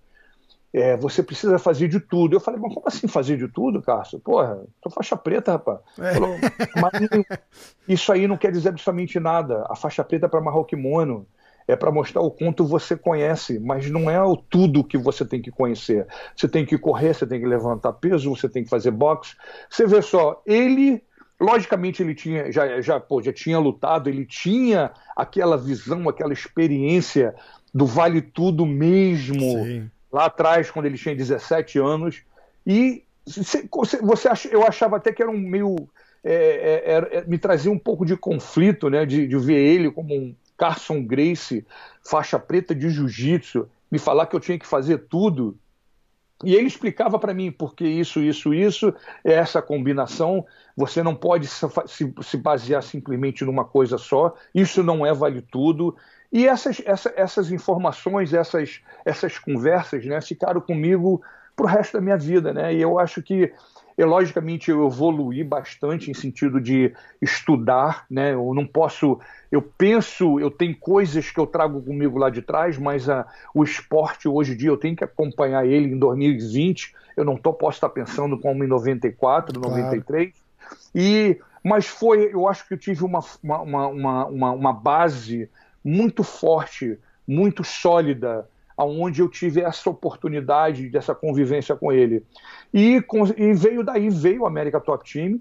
É, você precisa fazer de tudo. Eu falei, mas como assim fazer de tudo, Cássio? Porra, tô faixa preta, rapaz. É. Falou, mas isso aí não quer dizer absolutamente nada. A faixa preta é para amarrar o kimono, é para mostrar o quanto você conhece, mas não é o tudo que você tem que conhecer. Você tem que correr, você tem que levantar peso, você tem que fazer boxe. Você vê só, ele, logicamente ele tinha, já, já, pô, já tinha lutado, ele tinha aquela visão, aquela experiência do vale tudo mesmo. Sim. Lá atrás, quando ele tinha dezessete anos, e você, você ach, eu achava até que era um meio. É, é, é, me trazia um pouco de conflito, né, de, de ver ele como um Carson Gracie, faixa preta de jiu-jitsu, me falar que eu tinha que fazer tudo. E ele explicava para mim porque isso, isso, isso, é essa combinação, você não pode se, se basear simplesmente numa coisa só, isso não é vale tudo. E essas, essa, essas informações, essas, essas conversas, né, ficaram comigo para o resto da minha vida, né? E eu acho que, eu, logicamente, eu evoluí bastante em sentido de estudar, né? Eu não posso, eu penso, eu tenho coisas que eu trago comigo lá de trás, mas a, o esporte hoje em dia eu tenho que acompanhar ele em dois mil e vinte. Eu não tô, posso estar pensando como em noventa e quatro, Claro. noventa e três. E, mas foi, eu acho que eu tive uma, uma, uma, uma, uma base muito forte, muito sólida, aonde eu tive essa oportunidade dessa convivência com ele. E, com, e veio daí, veio o America Top Team,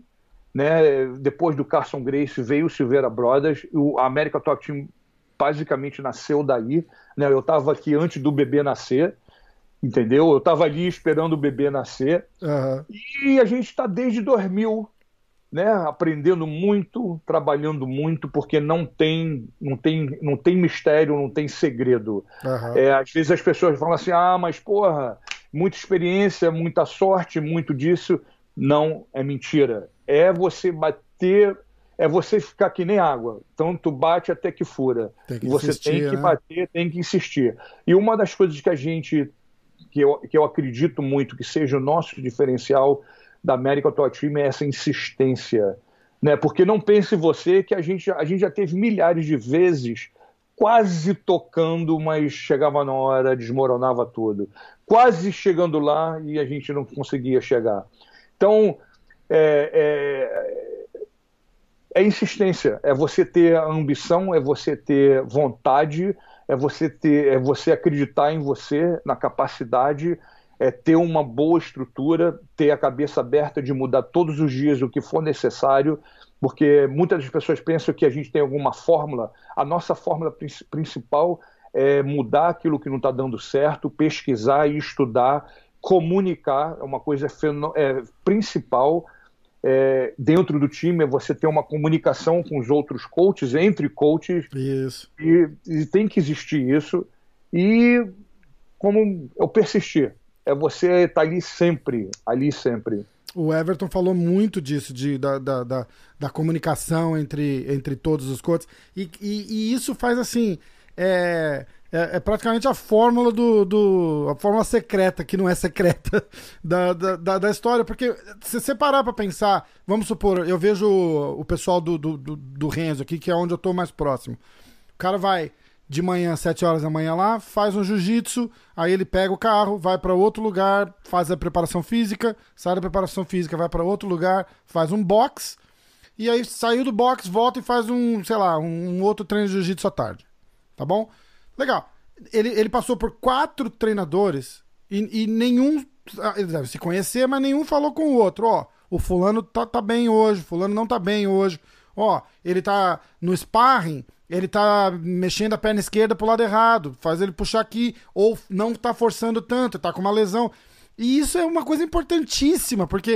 né? Depois do Carson Gracie veio o Silveira Brothers, o a America Top Team basicamente nasceu daí, né? Eu estava aqui antes do bebê nascer, entendeu? Eu estava ali esperando o bebê nascer, Uhum. e a gente está desde dois mil, né, aprendendo muito, trabalhando muito, porque não tem, não tem, não tem mistério, não tem segredo. Uhum. É, às vezes as pessoas falam assim, ah, mas porra, muita experiência, muita sorte, muito disso. Não, é mentira. É você bater, é você ficar que nem água. Então tu bate até que fura. Tem que você insistir, tem que né? bater, tem que insistir. E uma das coisas que a gente, que eu, que eu acredito muito que seja o nosso diferencial da America Top Team é essa insistência, né? Porque não pense você que a gente, a gente já teve milhares de vezes quase tocando, mas chegava na hora, desmoronava tudo. Quase chegando lá e a gente não conseguia chegar. Então, é, é insistência, é você ter a ambição, é você ter vontade, é você ter, é você acreditar em você, na capacidade, é ter uma boa estrutura, ter a cabeça aberta de mudar todos os dias o que for necessário, porque muitas das pessoas pensam que a gente tem alguma fórmula. A nossa fórmula prin- principal é mudar aquilo que não está dando certo, pesquisar e estudar, comunicar, é uma coisa feno- é, principal é, dentro do time, é você ter uma comunicação com os outros coaches, entre coaches, Isso. e, e tem que existir isso, e como eu persistir, é você estar ali sempre, ali sempre. O Everton falou muito disso, de, da, da, da, da comunicação entre, entre todos os coaches, e, e, e isso faz assim, é, é, é praticamente a fórmula do, do a fórmula secreta, que não é secreta, da, da, da, da história, porque se você parar pra pensar, vamos supor, eu vejo o, o pessoal do, do, do, do Renzo aqui, que é onde eu tô mais próximo, o cara vai de manhã, sete horas da manhã lá, faz um jiu-jitsu, aí ele pega o carro, vai para outro lugar, faz a preparação física, sai da preparação física, vai para outro lugar, faz um box, e aí saiu do box, volta e faz um, sei lá, um outro treino de jiu-jitsu à tarde. Tá bom? Legal. Ele, ele passou por quatro treinadores e, e nenhum, ele deve se conhecer, mas nenhum falou com o outro. Ó, o fulano tá, tá bem hoje, o fulano não tá bem hoje. Ó, ele tá no sparring, ele tá mexendo a perna esquerda pro lado errado, faz ele puxar aqui, ou não tá forçando tanto, tá com uma lesão. E isso é uma coisa importantíssima, porque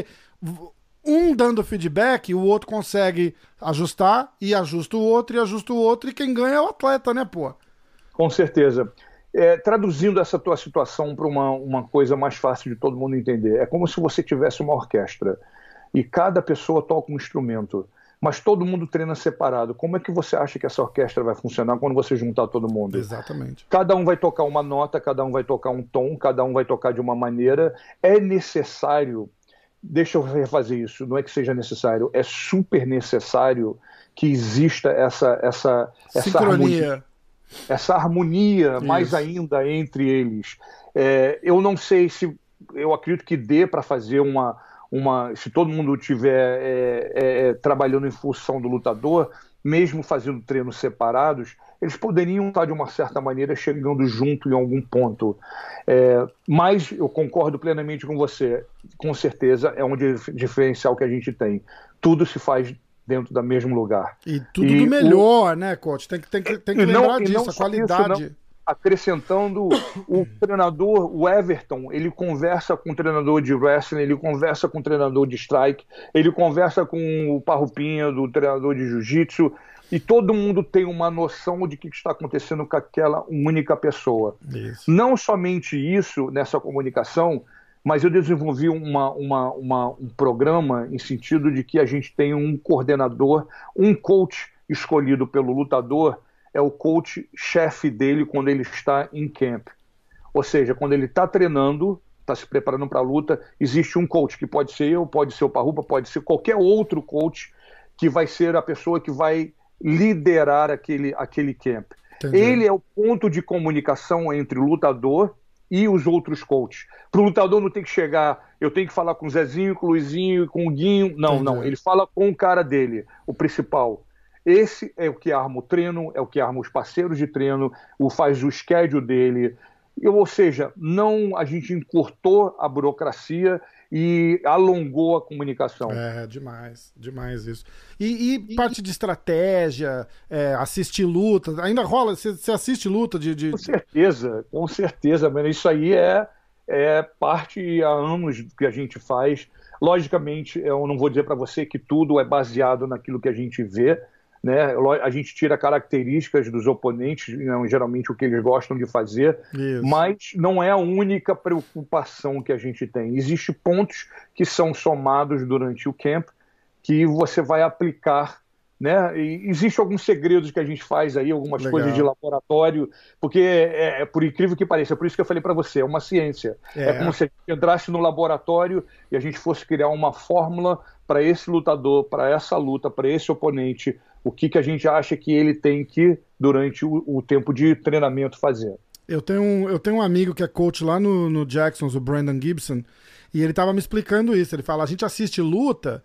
um dando feedback, o outro consegue ajustar, e ajusta o outro, e ajusta o outro, e quem ganha é o atleta, né, pô? Com certeza. É, traduzindo essa tua situação para uma, uma coisa mais fácil de todo mundo entender, é como se você tivesse uma orquestra, e cada pessoa toca um instrumento, mas todo mundo treina separado. Como é que você acha que essa orquestra vai funcionar quando você juntar todo mundo? Exatamente. Cada um vai tocar uma nota, cada um vai tocar um tom, cada um vai tocar de uma maneira. É necessário, deixa eu refazer isso, não é que seja necessário, é super necessário que exista essa, essa, essa harmonia, essa harmonia mais ainda entre eles. É, eu não sei se, eu acredito que dê para fazer uma... Uma, se todo mundo estiver é, é, trabalhando em função do lutador, mesmo fazendo treinos separados, eles poderiam estar de uma certa maneira chegando junto em algum ponto. É, mas eu concordo plenamente com você, com certeza é um dif- diferencial que a gente tem. Tudo se faz dentro do mesmo lugar. E tudo e do melhor, o... né, coach? Tem que, tem que, tem que não, lembrar disso, não a qualidade. Isso, acrescentando, o treinador, o Everton, ele conversa com o treinador de wrestling, ele conversa com o treinador de strike, ele conversa com o Parrupinha, do treinador de jiu-jitsu, e todo mundo tem uma noção de o que está acontecendo com aquela única pessoa. Isso. Não somente isso nessa comunicação, mas eu desenvolvi uma, uma, uma, um programa em sentido de que a gente tem um coordenador, um coach escolhido pelo lutador, é o coach-chefe dele quando ele está em camp. Ou seja, quando ele está treinando, está se preparando para a luta, existe um coach, que pode ser eu, pode ser o Parrupa, pode ser qualquer outro coach, que vai ser a pessoa que vai liderar aquele, aquele camp. Entendi. Ele é o ponto de comunicação entre o lutador e os outros coaches. Para o lutador não tem que chegar, eu tenho que falar com o Zezinho, com o Luizinho, com o Guinho. Não, Entendi. não. Ele fala com o cara dele, o principal. Esse é o que arma o treino, é o que arma os parceiros de treino, o faz o schedule dele. Ou seja, não, a gente encurtou a burocracia e alongou a comunicação. É, demais, demais isso. E, e parte de estratégia, é, assistir luta, ainda rola? Você, você assiste luta de, de... Com certeza, com certeza, mano. Isso aí é, é parte há anos que a gente faz. Logicamente, eu não vou dizer para você que tudo é baseado naquilo que a gente vê, né? A gente tira características dos oponentes, não, geralmente o que eles gostam de fazer, Isso. mas não é a única preocupação que a gente tem. Existem pontos que são somados durante o camp que você vai aplicar, né? E existem alguns segredos que a gente faz aí, algumas Legal. coisas de laboratório, porque é, é por incrível que pareça, é por isso que eu falei para você, é uma ciência. É. é como se a gente entrasse no laboratório e a gente fosse criar uma fórmula para esse lutador, para essa luta, para esse oponente, o que, que a gente acha que ele tem que, durante o, o tempo de treinamento, fazer. Eu tenho um, eu tenho um amigo que é coach lá no, no Jacksons, o Brandon Gibson, e ele estava me explicando isso. Ele fala, a gente assiste luta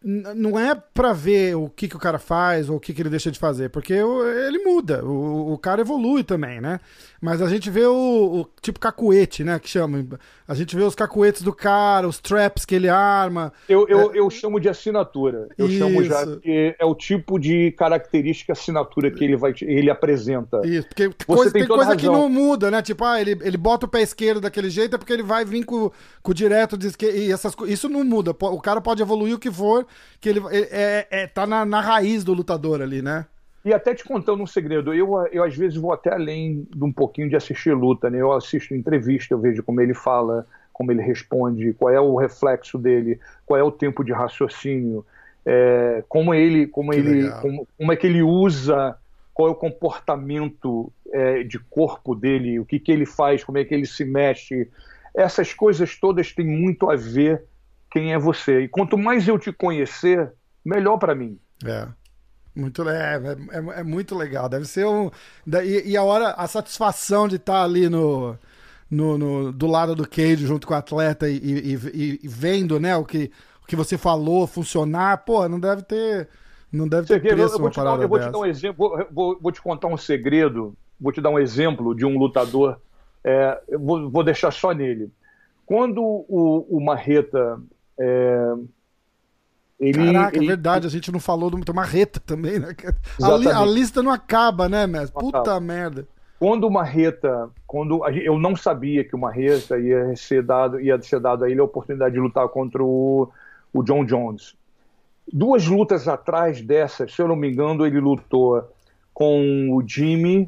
n- não é pra ver o que, que o cara faz ou o que, que ele deixa de fazer, porque o- ele muda, o, o cara evolui também, né? Mas a gente vê o, o tipo cacuete, né, que chama. A gente vê os cacuetes do cara, os traps que ele arma. Eu, eu, eu chamo de assinatura. Eu chamo já Isso. que é o tipo de característica assinatura que ele, vai, te- ele apresenta. Isso, porque Você coisa- tem tem toda coisa que razão. não muda, né? Tipo, ah, ele, ele bota o pé esquerdo daquele jeito, é porque ele vai vir com, com o direto de esquerda. E essas co- isso não muda. Po- O cara pode evoluir o que for, que ele é, é, tá na, na raiz do lutador ali, né? E até te contando um segredo, eu, eu às vezes vou até além de um pouquinho de assistir luta, né? Eu assisto entrevista, eu vejo como ele fala, como ele responde, qual é o reflexo dele, qual é o tempo de raciocínio, é, como ele, como Que ele, legal. como, como é que ele usa, qual é o comportamento é, de corpo dele, o que, que ele faz, como é que ele se mexe. Essas coisas todas têm muito a ver quem é você. E quanto mais eu te conhecer, melhor para mim. É. Muito, é, é, é- é muito legal. Deve ser um. da- E, e a hora, a satisfação de estar ali no, no, no- do lado do Cage junto com o atleta e, e- e- e vendo, né, o que, o que você falou funcionar, pô, não deve ter. Não deve Você ter quer- eu, preço eu vou uma te dar, parada eu vou te dessa. dar um exemplo, vou, vou- vou te contar um segredo, vou te dar um exemplo de um lutador, é, eu vou, vou deixar só nele. Quando o, o Marreta, é, ele, Caraca, ele- é verdade, a gente não falou do tem uma reta também, né? A, li- Exatamente. a lista não acaba, né, mestre? Não Puta acaba. merda. Quando o Marreta, quando a gente- eu não sabia que o Marreta ia ser dado, ia ser dado a ele a oportunidade de lutar contra o, o John Jones. Duas lutas atrás dessas, se eu não me engano, ele lutou com o Jimmy,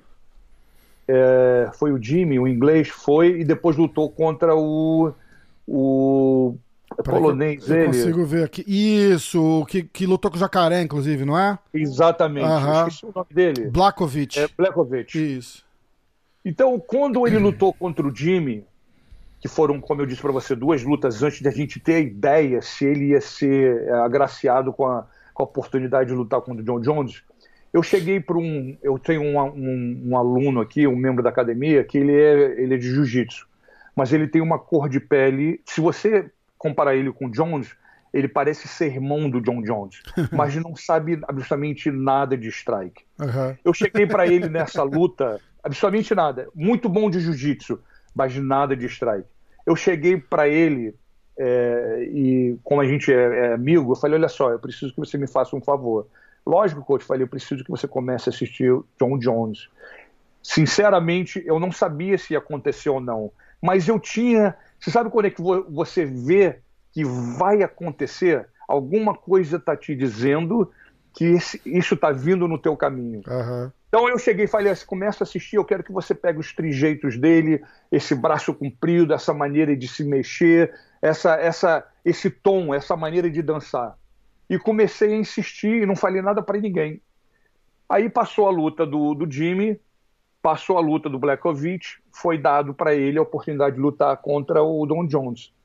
é, foi o Jimmy, o inglês foi, e depois lutou contra o, o Peraí que polonês eu, eu ele. consigo ver aqui. Isso, que, que lutou com o Jacaré, inclusive, não é? Exatamente, Aham. eu esqueci o nome dele. Blakovic. É Blakovic. Isso. Então, quando ele lutou contra o Jimmy, que foram, como eu disse para você, duas lutas antes da gente ter a ideia se ele ia ser é, agraciado com a, com a oportunidade de lutar contra o John Jones, eu cheguei para um... Eu tenho um, um, um aluno aqui, um membro da academia, que ele é, ele é de jiu-jitsu, mas ele tem uma cor de pele... Se você comparar ele com o Jones, ele parece ser irmão do John Jones, mas não sabe absolutamente nada de strike. Aham. Eu cheguei para ele nessa luta, absolutamente nada. Muito bom de jiu-jitsu, mas nada de strike. Eu cheguei para ele é, e, como a gente é, é amigo, eu falei, olha só, eu preciso que você me faça um favor. Lógico, coach, eu falei, eu preciso que você comece a assistir o John Jones. Sinceramente, eu não sabia se ia acontecer ou não, mas eu tinha... Você sabe quando é que vo- você vê que vai acontecer? Alguma coisa está te dizendo que esse- isso está vindo no teu caminho. Aham. Então eu cheguei e falei assim, começa a assistir, eu quero que você pegue os trejeitos dele, esse braço comprido, essa maneira de se mexer, essa, essa, esse tom, essa maneira de dançar. E comecei a insistir e não falei nada para ninguém. Aí passou a luta do, do Jimmy, passou a luta do Blakovic, foi dado para ele a oportunidade de lutar contra o John Jones.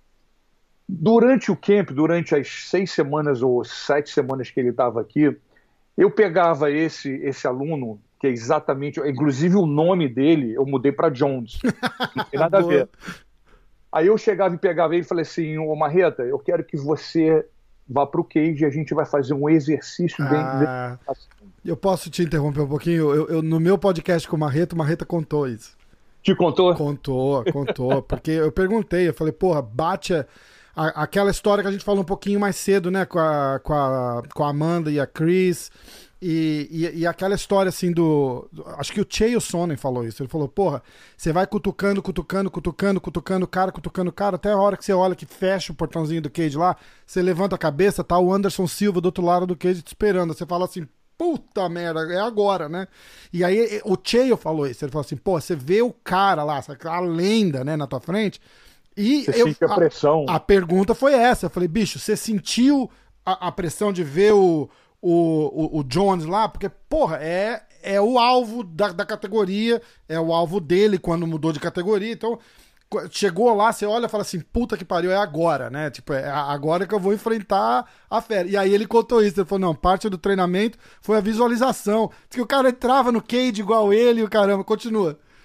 Durante o camp, durante as seis semanas ou sete semanas que ele estava aqui, eu pegava esse, esse aluno, que é exatamente, inclusive o nome dele, eu mudei para Jones. Não tem nada a Boa. ver. Aí eu chegava e pegava ele e falei assim, ô Marreta, eu quero que você vá para o cage e a gente vai fazer um exercício bem... Ah, eu posso te interromper um pouquinho? Eu, eu- no meu podcast com o Marreta, o Marreta contou isso. Te contou? Contou, contou. Porque eu perguntei, eu falei, porra, bate a- a- aquela história que a gente falou um pouquinho mais cedo, né? Com a, com a, com a Amanda e a Chris. E, e, e aquela história assim do, do- Acho que o Chael Sonnen falou isso. Ele falou, porra, você vai cutucando, cutucando, cutucando, cutucando o cara, cutucando o cara, até a hora que você olha que fecha o portãozinho do cage lá, você levanta a cabeça, tá o Anderson Silva do outro lado do cage te esperando. Você fala assim, puta merda, é agora, né? E aí o Chael falou isso. Ele falou assim, pô, você vê o cara lá, a lenda, né, na tua frente. E Você eu, sente a pressão. A, a pergunta foi essa. Eu falei, bicho, você sentiu a, a pressão de ver o, o, o, o Jones lá? Porque, porra, é, é o alvo da, da categoria, é o alvo dele quando mudou de categoria. Então, qu- chegou lá, você olha e fala assim, puta que pariu, é agora, né? Tipo, é agora que eu vou enfrentar a fera. E aí ele contou isso. Ele falou, não, parte do treinamento foi a visualização. Diz que o cara entrava no cage igual ele e o caramba. Continua.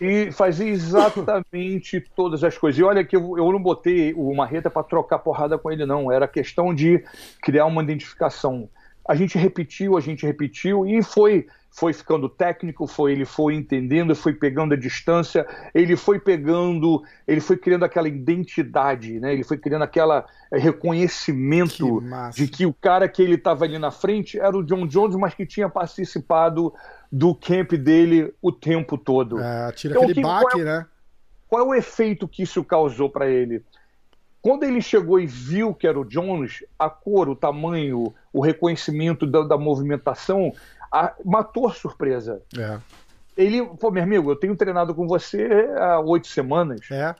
E fazia exatamente todas as coisas. E olha que eu, eu não botei o Marreta para trocar porrada com ele, não. Era questão de criar uma identificação. A gente repetiu, a gente repetiu e foi, foi ficando técnico, foi, ele foi entendendo, foi pegando a distância, ele foi pegando, ele foi criando aquela identidade, né? Ele foi criando aquele reconhecimento Que de que o cara que ele estava ali na frente era o Jon Jones, mas que tinha participado do camp dele o tempo todo. É, tira Então, aquele que- baque, qual é- né? Qual é o efeito que isso causou para ele? Quando ele chegou e viu que era o Jones, a cor, o tamanho, o reconhecimento da, da movimentação, a, matou a surpresa. É. Ele, pô, meu amigo, eu tenho treinado com você há oito semanas. É.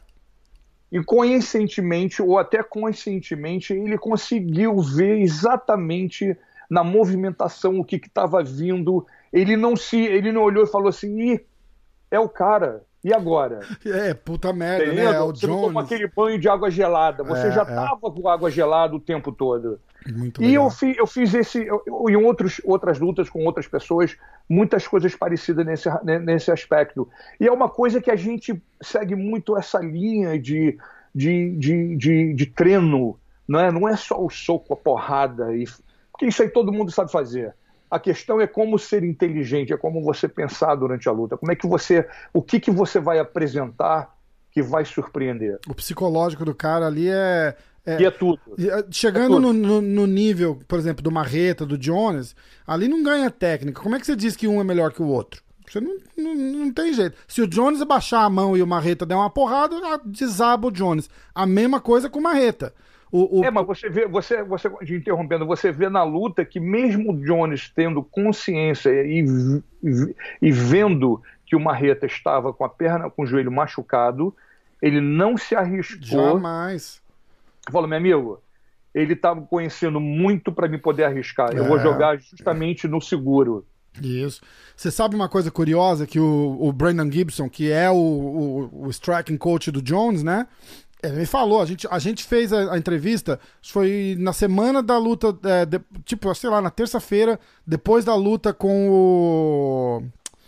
E conscientemente, ou até conscientemente, ele conseguiu ver exatamente na movimentação o que estava vindo. Ele não se, ele não olhou e falou assim, ih, é o cara. E agora? É, puta merda, Entendeu? né? É o Você não tomou Jones. aquele banho de água gelada. Você É, já é. estava com água gelada o tempo todo. Muito E legal. eu, fi, eu fiz esse, eu, eu- em outros, outras lutas com outras pessoas, muitas coisas parecidas nesse, né, nesse aspecto. E é uma coisa que a gente segue muito essa linha de, de, de, de, de treino, não é? Não é só o soco, a porrada, e, porque isso aí todo mundo sabe fazer. A questão é como ser inteligente, é como você pensar durante a luta, como é que você, o que, que você vai apresentar que vai surpreender. O psicológico do cara ali é... é- E é tudo. E, eh, Chegando É no, tudo. no- no nível, por exemplo, do Marreta, do Jones, ali não ganha técnica. Como é que você diz que um é melhor que o outro? Você não, não, não tem jeito. Se o Jones baixar a mão e o Marreta der uma porrada, ah, desaba o Jones. A mesma coisa com o Marreta. O, o- É, mas você vê, você, você, te interrompendo, você vê na luta que mesmo o Jones tendo consciência e, v- e vendo que o Marreta estava com a perna, com o joelho machucado, ele não se arriscou. Jamais. Falou, meu amigo, ele estava conhecendo muito para me poder arriscar. Eu vou É. jogar justamente no seguro. Isso. Você sabe uma coisa curiosa? Que o, o Brandon Gibson, que é o, o, o striking coach do Jones, né? Ele me falou, a gente, a gente fez a, a entrevista, foi na semana da luta, é, de- tipo, sei lá, na terça-feira, depois da luta com o...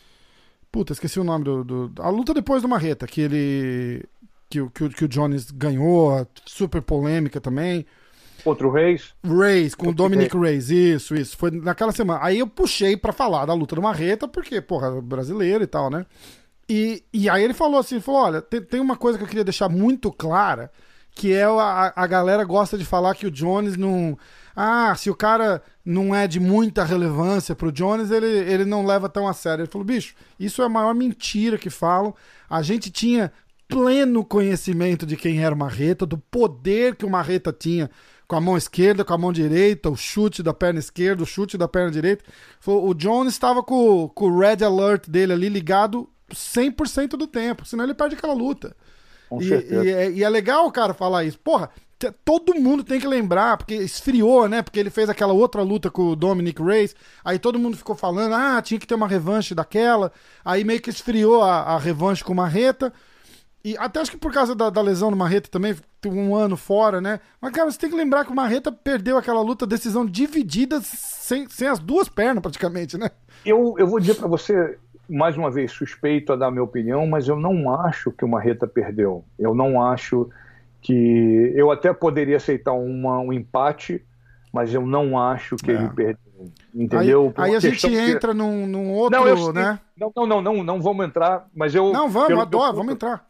Puta, esqueci o nome do... do- a luta depois do Marreta, que ele... Que, o- que, o- que o Jones ganhou, super polêmica também. Outro Reis, Reis, com o Outro Dominic Reis, isso, isso. Foi naquela semana. Aí eu puxei pra falar da luta do Marreta, porque, porra, brasileiro e tal, né? E, e aí ele falou assim, ele falou, olha, tem, tem uma coisa que eu queria deixar muito clara, que é a, a galera gosta de falar que o Jones não... Ah, se o cara não é de muita relevância pro Jones, ele, ele não leva tão a sério. Ele falou, bicho, isso é a maior mentira que falam. A gente tinha pleno conhecimento de quem era o Marreta, do poder que o Marreta tinha com a mão esquerda, com a mão direita, o chute da perna esquerda, o chute da perna direita. Falou, o Jones estava com, com o red alert dele ali ligado cem por cento do tempo, senão ele perde aquela luta. com E, certeza. e é, e é legal o cara falar isso. Porra, t- todo mundo tem que lembrar, porque esfriou, né? Porque ele fez aquela outra luta com o Dominic Reis, aí todo mundo ficou falando, ah, tinha que ter uma revanche daquela, aí meio que esfriou a, a revanche com o Marreta, e até acho que por causa da, da lesão do Marreta também, um ano fora, né? Mas, cara, você tem que lembrar que o Marreta perdeu aquela luta, decisão dividida, sem, sem as duas pernas, praticamente, né? Eu, eu vou dizer para você, mais uma vez, suspeito a dar minha opinião, mas eu não acho que o Marreta perdeu. Eu não acho que... Eu até poderia aceitar uma, um empate, mas eu não acho que É. ele perdeu. Entendeu? Aí, Por aí uma a gente questão que- entra num, num outro, Não, eu sei. né? Não, não, não, não, não vamos entrar, mas eu... Não, vamos, pelo adoro, meu vamos ponto- entrar.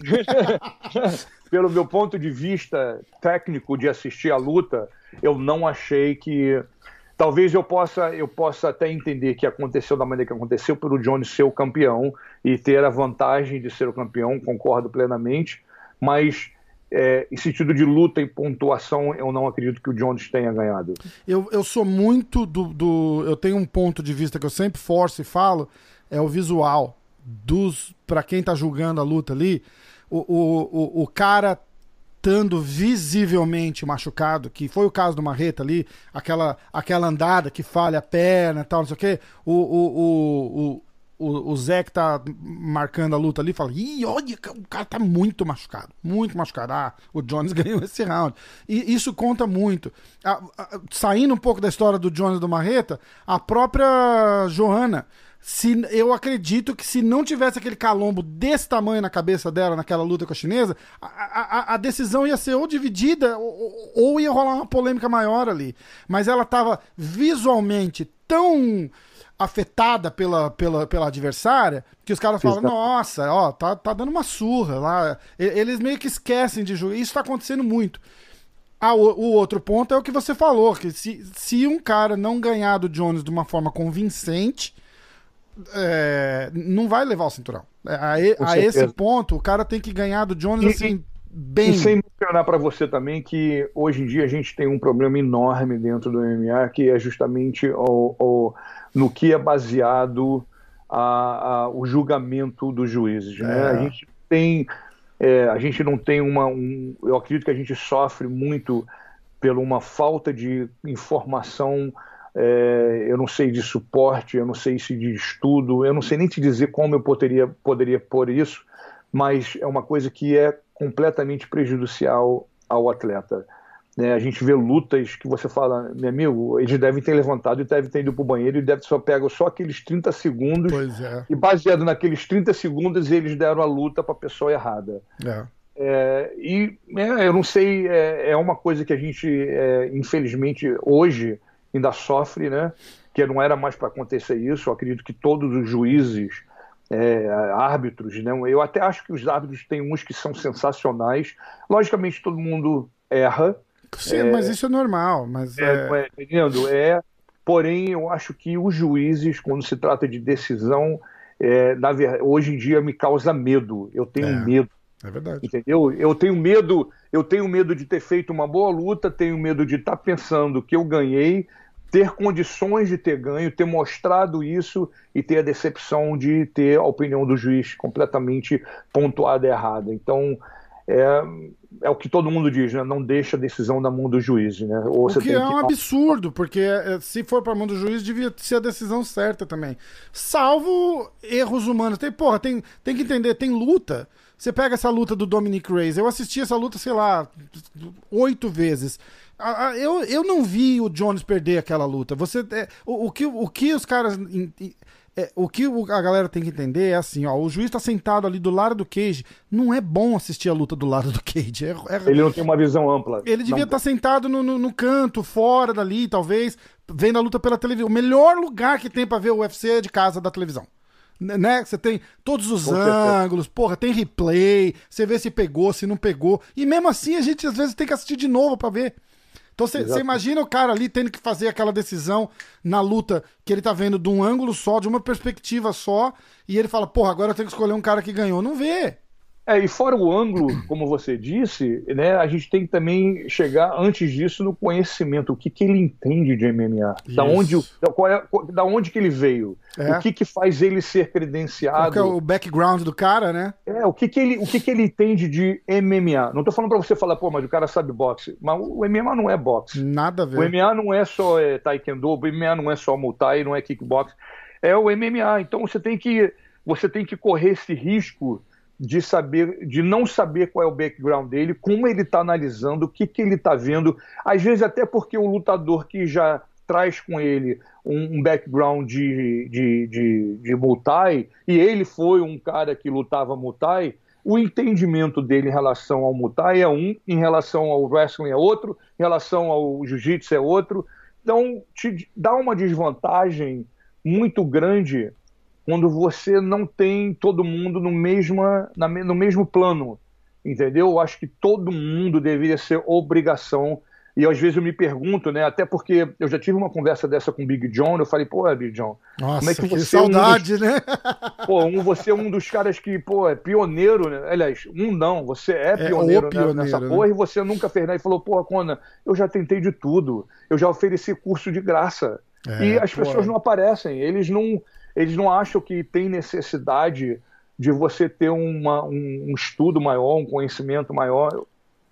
Pelo meu ponto de vista técnico de assistir a luta, eu não achei que... Talvez eu possa, eu possa até entender que aconteceu da maneira que aconteceu, pelo Jones ser o campeão e ter a vantagem de ser o campeão, concordo plenamente, mas é, em sentido de luta e pontuação, eu não acredito que o Jones tenha ganhado. Eu, eu sou muito do, do... Eu tenho um ponto de vista que eu sempre forço e falo, é o visual. Dos, pra quem tá julgando a luta ali, o, o, o, o cara estando visivelmente machucado, que foi o caso do Marreta ali, aquela, aquela andada que falha a perna e tal, não sei o quê, o, o, o, o, o, o Zé que tá marcando a luta ali fala, ih, olha, o cara tá muito machucado, muito machucado. Ah, o Jones ganhou esse round. E isso conta muito. A, a, saindo um pouco da história do Jones e do Marreta, a própria Johanna Se, eu acredito que se não tivesse aquele calombo desse tamanho na cabeça dela, naquela luta com a chinesa, a, a, a decisão ia ser ou dividida ou, ou ia rolar uma polêmica maior ali. Mas ela estava visualmente tão afetada pela, pela, pela adversária que os caras falam, nossa, ó, tá, tá dando uma surra lá. Eles meio que esquecem de jogar. Isso tá acontecendo muito. Ah, o, o outro ponto é o que você falou, que se, se um cara não ganhar do Jones de uma forma convincente... É, não vai levar o cinturão. A, a esse ponto, o cara tem que ganhar do Jones e, assim, bem. E sem mencionar para você também que hoje em dia a gente tem um problema enorme dentro do M M A, que é justamente o, o, no que é baseado a, a, o julgamento dos juízes. É. Né? A gente tem, é, a gente não tem uma. Um, eu acredito que a gente sofre muito por uma falta de informação. É, eu não sei de suporte, eu não sei se de estudo, eu não sei nem te dizer como eu poderia, poderia pôr isso, mas é uma coisa que é completamente prejudicial ao atleta. É, a gente vê lutas que você fala, meu amigo, eles devem ter levantado e devem ter ido para o banheiro e devem só pegar só aqueles trinta segundos, pois é. E baseado naqueles trinta segundos eles deram a luta para a pessoa errada. É. É, e é, eu não sei, é, é uma coisa que a gente, é, infelizmente, hoje ainda sofre, né? Que não era mais para acontecer isso. Eu acredito que todos os juízes, é, árbitros, né? Eu até acho que os árbitros têm uns que são sensacionais. Logicamente, todo mundo erra. Sim, é, mas isso é normal. Mas é, é... É, entendendo? É, porém, eu acho que os juízes, quando se trata de decisão, é, na verdade, hoje em dia me causa medo. Eu tenho é, medo. É verdade. Entendeu? Eu tenho medo, eu tenho medo de ter feito uma boa luta, tenho medo de estar pensando que eu ganhei, ter condições de ter ganho, ter mostrado isso e ter a decepção de ter a opinião do juiz completamente pontuada e errada. Então, é, é o que todo mundo diz, né? Não deixa a decisão na mão do juiz, né? Ou o você que tem é que... um absurdo, porque se for pra mão do juiz, devia ser a decisão certa também. Salvo erros humanos. Tem, porra, tem, tem que entender, tem luta. Você pega essa luta do Dominic Reyes, eu assisti essa luta, sei lá, oito vezes. Eu, eu não vi o Jones perder aquela luta. Você, é, o, o, que, o que os caras... É, o que a galera tem que entender é assim, ó, o juiz tá sentado ali do lado do cage, não é bom assistir a luta do lado do cage. É, é, ele não tem uma visão ampla. Ele devia estar tá sentado no, no, no canto, fora dali, talvez, vendo a luta pela televisão. O melhor lugar que tem pra ver o U F C é de casa da televisão. Né? Você tem todos os Com ângulos, certeza. Porra, tem replay, você vê se pegou, se não pegou. E mesmo assim a gente às vezes tem que assistir de novo pra ver. Então você imagina o cara ali tendo que fazer aquela decisão na luta que ele tá vendo de um ângulo só, de uma perspectiva só, e ele fala, porra, agora eu tenho que escolher um cara que ganhou. Não vê. É, e fora o ângulo, como você disse, né, a gente tem que também chegar, antes disso, no conhecimento. O que, que ele entende de M M A? Da onde, da, qual é, da onde que ele veio? É. O que, que faz ele ser credenciado? Qual que é o background do cara, né? É, o que, que, ele, o que, que ele entende de M M A? Não tô falando pra você falar, pô, mas o cara sabe boxe. Mas o M M A não é boxe. Nada a ver. O M M A não é só é, taekwondo, o M M A não é só muay thai, não é kickbox. É o M M A. Então você tem que, você tem que correr esse risco de saber, de não saber qual é o background dele, como ele está analisando, o que, que ele está vendo, às vezes até porque o lutador que já traz com ele um, um background de, de, de, de Muay Thai, e ele foi um cara que lutava Muay Thai, o entendimento dele em relação ao Muay Thai é um, em relação ao wrestling é outro, em relação ao jiu-jitsu é outro, então te dá uma desvantagem muito grande quando você não tem todo mundo no, mesma, na, no mesmo plano, entendeu? Eu acho que todo mundo deveria ser obrigação, e às vezes eu me pergunto, né, até porque eu já tive uma conversa dessa com o Big John, eu falei, pô, Big John, nossa, como é que você que saudade, é um dos, né? Pô, um, você é um dos caras que, pô, é pioneiro, né? Aliás, um não, você é pioneiro, é pioneiro nessa né? porra, e você nunca fez nada, e falou, pô, Conan, eu já tentei de tudo, eu já ofereci curso de graça, é, e as pô. pessoas não aparecem, eles não... Eles não acham que tem necessidade de você ter uma, um, um estudo maior, um conhecimento maior.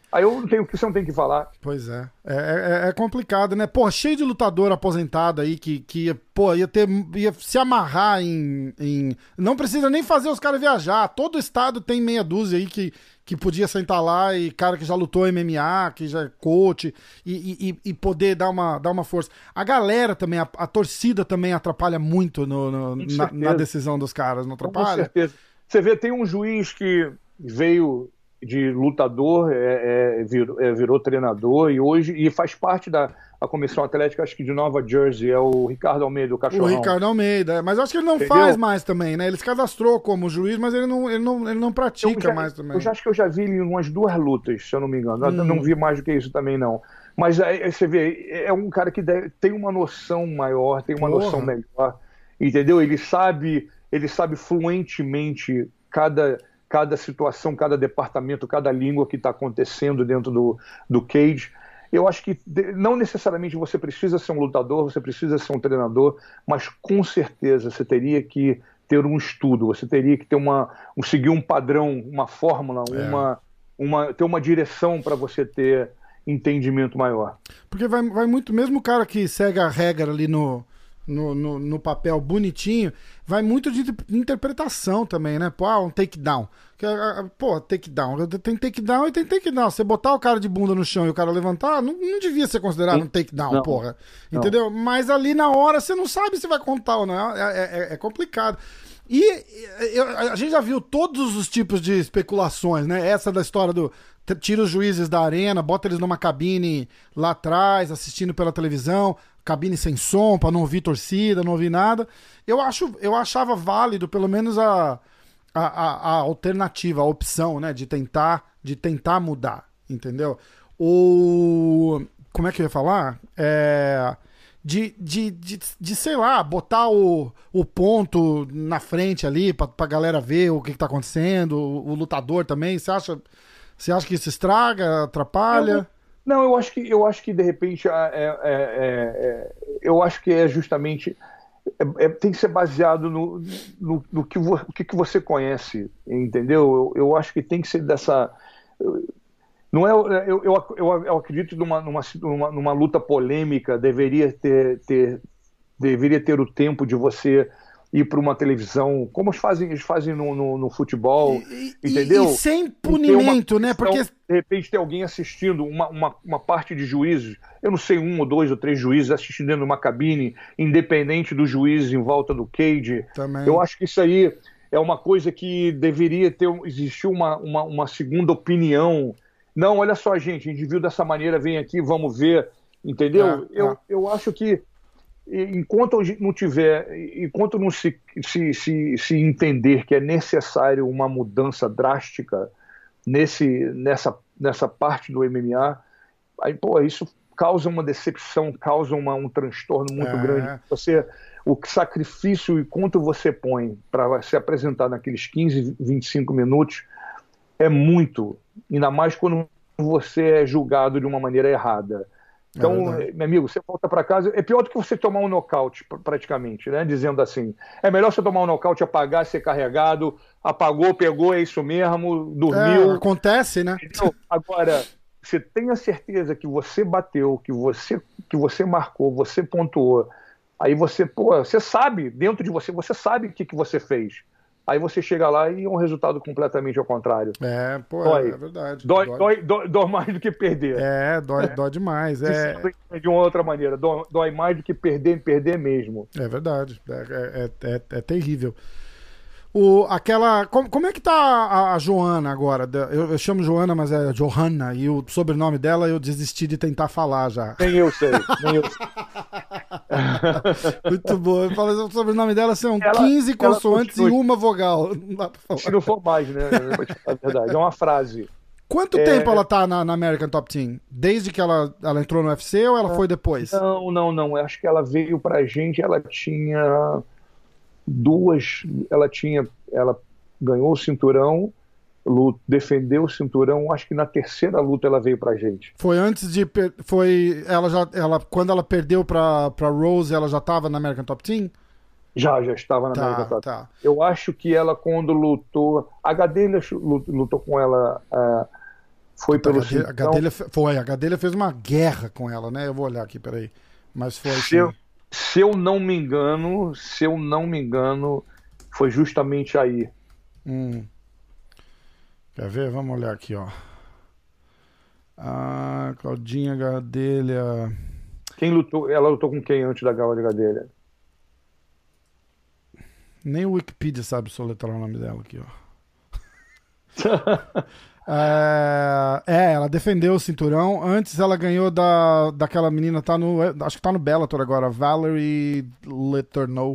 Aí eu não tenho, você não tem que falar. Pois é. É, é, é complicado, né? Pô, cheio de lutador aposentado aí que, que ia, pô, ia, ter, ia se amarrar em, em... Não precisa nem fazer os caras viajar. Todo estado tem meia dúzia aí que, que podia sentar lá e cara que já lutou M M A, que já é coach e, e, e poder dar uma, dar uma força. A galera também, a, a torcida também atrapalha muito no, no, na, na decisão dos caras, não atrapalha? Com certeza. Você vê, tem um juiz que veio de lutador, é, é, virou, é, virou treinador e hoje e faz parte da a comissão atlética, acho que de Nova Jersey, é o Ricardo Almeida, o cachorrão. O Ricardo Almeida, mas acho que ele não Entendeu? faz mais também, né? Ele se cadastrou como juiz, mas ele não, ele não, ele não pratica já, mais também. Eu já acho que eu já vi ele em umas duas lutas, se eu não me engano. Hum. Eu não vi mais do que isso também, não. Mas aí você vê, é um cara que deve, tem uma noção maior, tem uma Porra. noção melhor, entendeu? Ele sabe, ele sabe fluentemente cada... cada situação, cada departamento, cada língua que está acontecendo dentro do, do cage. Eu acho que não necessariamente você precisa ser um lutador, você precisa ser um treinador, mas com certeza você teria que ter um estudo, você teria que ter uma, um, seguir um padrão, uma fórmula, é. uma, uma, ter uma direção para você ter entendimento maior. Porque vai, vai muito, mesmo o cara que segue a regra ali no... No, no, no papel bonitinho, vai muito de interpretação também, né? Pô, ah, um takedown. Pô, takedown. Tem takedown e tem takedown. Você botar o cara de bunda no chão e o cara levantar, não, não devia ser considerado Sim. um takedown, não, porra. Não. Entendeu? Mas ali na hora você não sabe se vai contar ou não. É, é, é complicado. E eu, a gente já viu todos os tipos de especulações, né? Essa da história do tira os juízes da arena, bota eles numa cabine lá atrás, assistindo pela televisão, cabine sem som, pra não ouvir torcida, não ouvir nada. Eu, acho, eu achava válido, pelo menos, a, a, a, a alternativa, a opção, né? De tentar, de tentar mudar, entendeu? O... Como é que eu ia falar? É... De, de, de, de, sei lá, botar o, o ponto na frente ali pra, pra galera ver o que, que tá acontecendo, o, o lutador também. Você acha, você acha que isso estraga, atrapalha? Não, não eu, acho que, eu acho que de repente é, é, é, eu acho que é justamente é, é, tem que ser baseado no, no, no que, vo, que, que você conhece, entendeu? Eu, eu acho que tem que ser dessa... Não é, eu, eu, eu, eu acredito numa, numa, numa, numa luta polêmica, deveria ter, ter, deveria ter o tempo de você ir para uma televisão, como eles fazem, eles fazem no, no, no futebol, e, entendeu? E, e sem punimento, uma, né? Porque... De repente tem alguém assistindo, uma, uma, uma parte de juízes, eu não sei, um ou dois ou três juízes assistindo dentro de uma cabine, independente dos juízes em volta do cage. Também. Eu acho que isso aí é uma coisa que deveria ter, existir uma, uma, uma segunda opinião. Não, olha só, gente, a gente viu dessa maneira, vem aqui, vamos ver, entendeu? É, eu, é. eu acho que enquanto não tiver, enquanto não se, se, se, se entender que é necessário uma mudança drástica nesse, nessa, nessa parte do M M A, aí, pô, isso causa uma decepção, causa uma, um transtorno muito é. grande. Você, o sacrifício e quanto você põe para se apresentar naqueles quinze, vinte e cinco minutos é muito, ainda mais quando você é julgado de uma maneira errada. Então, é meu amigo, você volta para casa, é pior do que você tomar um nocaute, praticamente, né? Dizendo assim, é melhor você tomar um nocaute, apagar, ser carregado, apagou, pegou, é isso mesmo, dormiu. É, acontece, né? Então, agora, você tenha certeza que você bateu, que você, que você marcou, você pontuou, aí você, pô, você sabe, dentro de você, você sabe o que, que você fez. Aí você chega lá e é um resultado completamente ao contrário. É, pô, dói. é verdade. Dói, dói. Dói, dói, dói mais do que perder. É, dói, é. dói demais. É... De uma outra maneira, dói, dói mais do que perder, perder mesmo. É verdade, é, é, é, é terrível. O, aquela, como, como é que tá a, a Joana agora? Eu, eu chamo Joana, mas é Johanna, e o sobrenome dela eu desisti de tentar falar já. Nem eu sei, nem eu sei. Muito bom. Eu falo, o sobrenome dela são ela, quinze consoantes e uma vogal. Não dá pra falar. Se não for mais, né? É verdade, é uma frase. Quanto é... tempo ela tá na, na American Top Team? Desde que ela, ela entrou no U F C ou ela foi depois? Não, não, não. Eu acho que ela veio pra gente, ela tinha duas, ela tinha, ela ganhou o cinturão, luta, defendeu o cinturão, acho que na terceira luta ela veio pra gente. Foi antes de, foi, ela já, ela, quando ela perdeu pra, pra Rose, ela já tava na American Top Team? Já, já estava na tá, American Top Team. Tá. Eu acho que ela quando lutou, a Gadelha lutou com ela, uh, Foi Puta, pelo a Gadelha, a cinturão. Gadelha fe- foi, a Gadelha fez uma guerra com ela, né? Eu vou olhar aqui, peraí. Mas foi Se sim. eu, se eu não me engano, se eu não me engano, foi justamente aí. Hum. Quer ver? Vamos olhar aqui, ó. Ah, Claudinha Gadelha. Quem lutou? Ela lutou com quem antes da Gal de Gadelha? Nem o Wikipedia sabe soletrar o nome dela aqui, ó. é, é, ela defendeu o cinturão. Antes ela ganhou da, daquela menina, tá no, acho que tá no Bellator agora, Valerie Letourneau.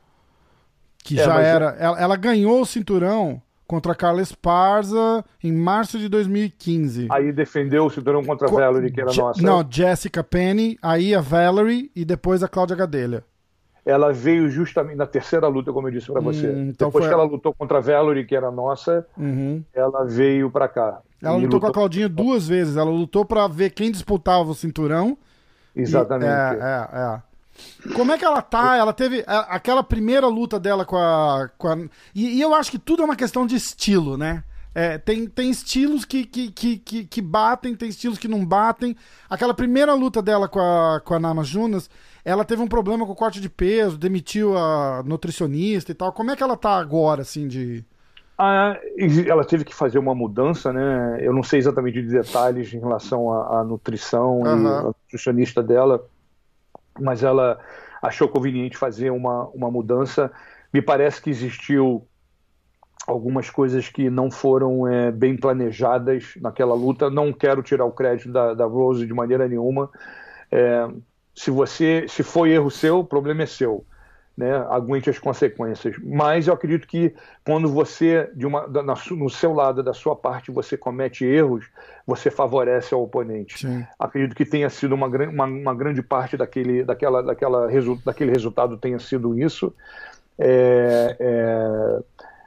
Que É, já mas- era. Ela, ela ganhou o cinturão contra a Carla Esparza em março de dois mil e quinze. Aí defendeu o cinturão contra a Co- Valerie, que era Je- nossa. Não, Jessica Penny, aí a Valerie e depois a Cláudia Gadelha. Ela veio justamente na terceira luta, como eu disse pra você. Hum, então Depois foi- que ela lutou contra a Valerie, que era nossa, Uhum. ela veio pra cá. Ela E lutou com a Claudinha duas vezes. Ela lutou pra ver quem disputava o cinturão. Exatamente. E- é, é, é. Como é que ela tá? Ela teve a- aquela primeira luta dela com a. Com a e, e eu acho que tudo é uma questão de estilo, né? É, tem, tem estilos que, que, que, que, que batem, tem estilos que não batem. Aquela primeira luta dela com a, com a Nama Junas, ela teve um problema com o corte de peso, demitiu a nutricionista e tal. Como é que ela tá agora, assim, de. Ah, e ela teve que fazer uma mudança, né? Eu não sei exatamente de detalhes em relação à, à nutrição e Aham. a nutricionista dela, mas ela achou conveniente fazer uma, uma mudança. Me parece que existiu algumas coisas que não foram é, bem planejadas naquela luta. Não quero tirar o crédito da, da Rose de maneira nenhuma. É, se você, se foi erro seu, o problema é seu, né? Aguente as consequências. Mas eu acredito que quando você, de uma, da- na su- no seu lado, da sua parte, você comete erros, você favorece ao oponente. Sim. Acredito que tenha sido uma, gran- uma, uma grande parte daquele, daquela, daquela resu, daquele resultado tenha sido isso. É, é,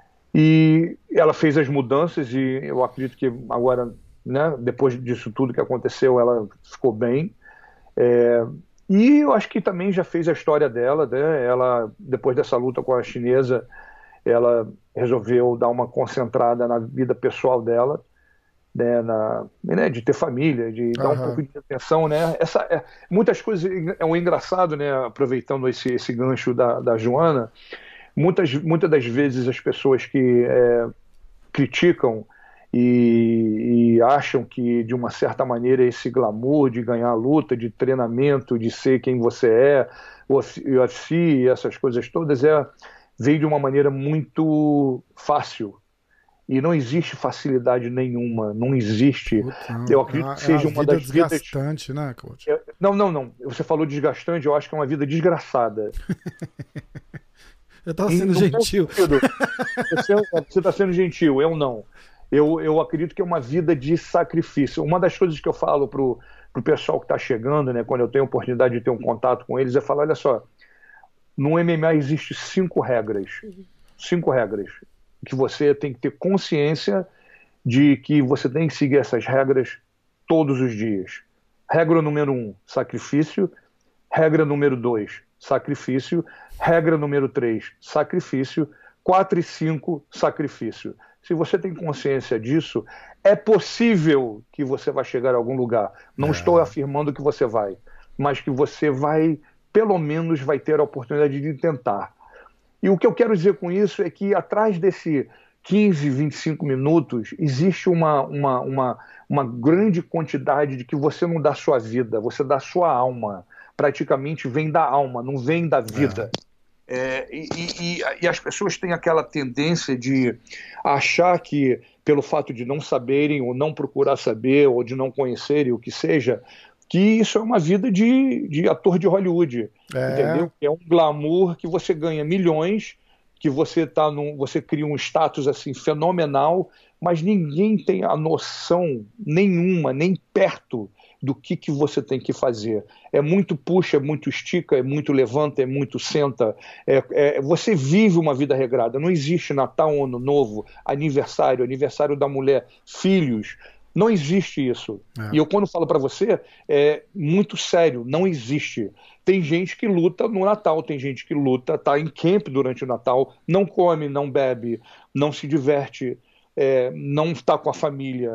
e ela fez as mudanças e eu acredito que agora, né, depois disso tudo que aconteceu, ela ficou bem. É, e eu acho que também já fez a história dela, né? Ela, depois dessa luta com a chinesa, ela resolveu dar uma concentrada na vida pessoal dela, né, na, né, de ter família, de dar um Aham. pouco de atenção, né? Essa, é, muitas coisas, é um engraçado, né? Aproveitando esse, esse gancho da, da Joana, muitas, muitas das vezes as pessoas que é, criticam e, e acham que, de uma certa maneira, esse glamour de ganhar a luta, de treinamento, de ser quem você é, o U F C e essas coisas todas, é, veio de uma maneira muito fácil. E não existe facilidade nenhuma, não existe. Puta, Eu acredito é- que seja é uma vida das vidas... desgastante, né, Claudio? É, Não, não, não. Você falou desgastante, eu acho que é uma vida desgraçada. Eu tava Em- sendo no bom gentil. sentido. Você está sendo gentil, eu não. Eu, eu acredito que é uma vida de sacrifício. Uma das coisas que eu falo pro, pro pessoal que está chegando, né, quando eu tenho a oportunidade de ter um contato com eles, é falar, olha só, no M M A existe cinco regras. Cinco regras. Que você tem que ter consciência de que você tem que seguir essas regras todos os dias. Regra número um, sacrifício. Regra número dois, sacrifício. Regra número três, sacrifício. Quatro e cinco, sacrifício. Se você tem consciência disso, é possível que você vai chegar a algum lugar. Não É. estou afirmando que você vai, mas que você vai, pelo menos, vai ter a oportunidade de tentar. E o que eu quero dizer com isso é que atrás desse quinze, vinte e cinco minutos, existe uma, uma, uma, uma grande quantidade de que você não dá sua vida, você dá sua alma. Praticamente vem da alma, não vem da vida. É, e, e, e as pessoas têm aquela tendência de achar que, pelo fato de não saberem, ou não procurar saber, ou de não conhecerem, o que seja, que isso é uma vida de, de ator de Hollywood. É. Entendeu? É um glamour que você ganha milhões, que você, tá num, você cria um status assim, fenomenal, mas ninguém tem a noção nenhuma, nem perto do que, que você tem que fazer. É muito puxa, é muito estica, é muito levanta, é muito senta. É, é, você vive uma vida regrada. Não existe Natal, Ano Novo, aniversário, aniversário da mulher, filhos. Não existe isso. É. E eu, quando falo para você, é muito sério, não existe. Tem gente que luta no Natal, tem gente que luta, tá em camp durante o Natal, não come, não bebe, não se diverte, é, não está com a família.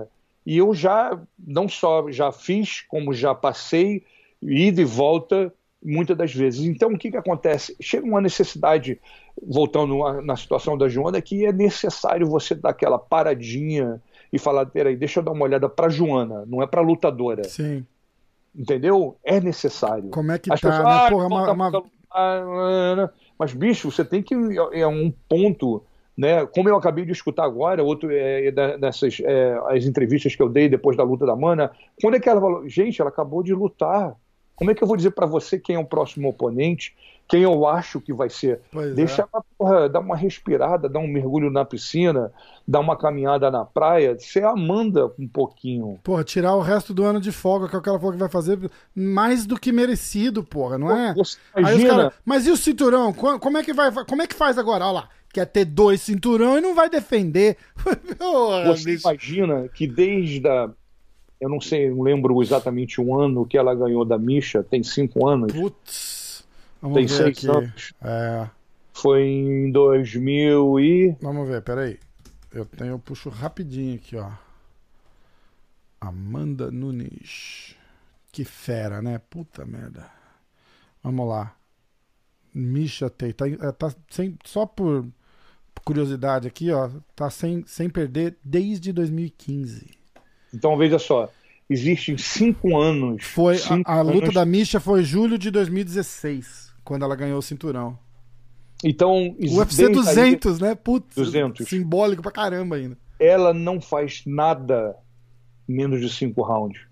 E eu já, não só já fiz, como já passei, ida e volta, muitas das vezes. Então, o que que acontece? Chega uma necessidade, voltando na situação da Joana, que é necessário você dar aquela paradinha e falar, peraí, deixa eu dar uma olhada para Joana, não é para lutadora. Sim. Entendeu? É necessário. Como é que As tá, pessoas, né? ah, Porra, volta uma- pra uma- lutar, mas, bicho, você tem que... É um ponto, né? Como eu acabei de escutar agora, outro, é, dessas é, as entrevistas que eu dei depois da luta da Mana, quando é que ela falou, gente, ela acabou de lutar. Como é que eu vou dizer para você quem é o próximo oponente? Quem eu acho que vai ser? Pois Deixa é. ela, porra, dar uma respirada, dar um mergulho na piscina, dar uma caminhada na praia. Você Amanda um pouquinho. Porra, tirar o resto do ano de folga, que é o que ela falou que vai fazer, mais do que merecido, porra, não é? Você Aí os imagina... cara, mas e o cinturão? Co- Como é que vai, como é que faz agora? Olha lá, quer ter dois cinturão e não vai defender. Porra, Você bicho. imagina que desde a... Eu não sei, não lembro exatamente o ano que ela ganhou da Misha, tem cinco anos, Putz. Vamos tem ver seis aqui. anos. É, Foi em dois mil e... vamos ver, peraí. Eu tenho, eu puxo rapidinho aqui, ó. Amanda Nunes. Que fera, né? Puta merda. Vamos lá. Misha Tate. Tá, é, tá sem, só por curiosidade aqui, ó. Tá sem, sem perder desde dois mil e quinze. Então, veja só, existem cinco anos... Foi, cinco a, a luta anos- da Misha foi julho de dois mil e dezesseis, quando ela ganhou o cinturão. Então, U F C desde aí, duzentos, né? Putz, duzentos. simbólico pra caramba ainda. ela não faz nada menos de cinco rounds.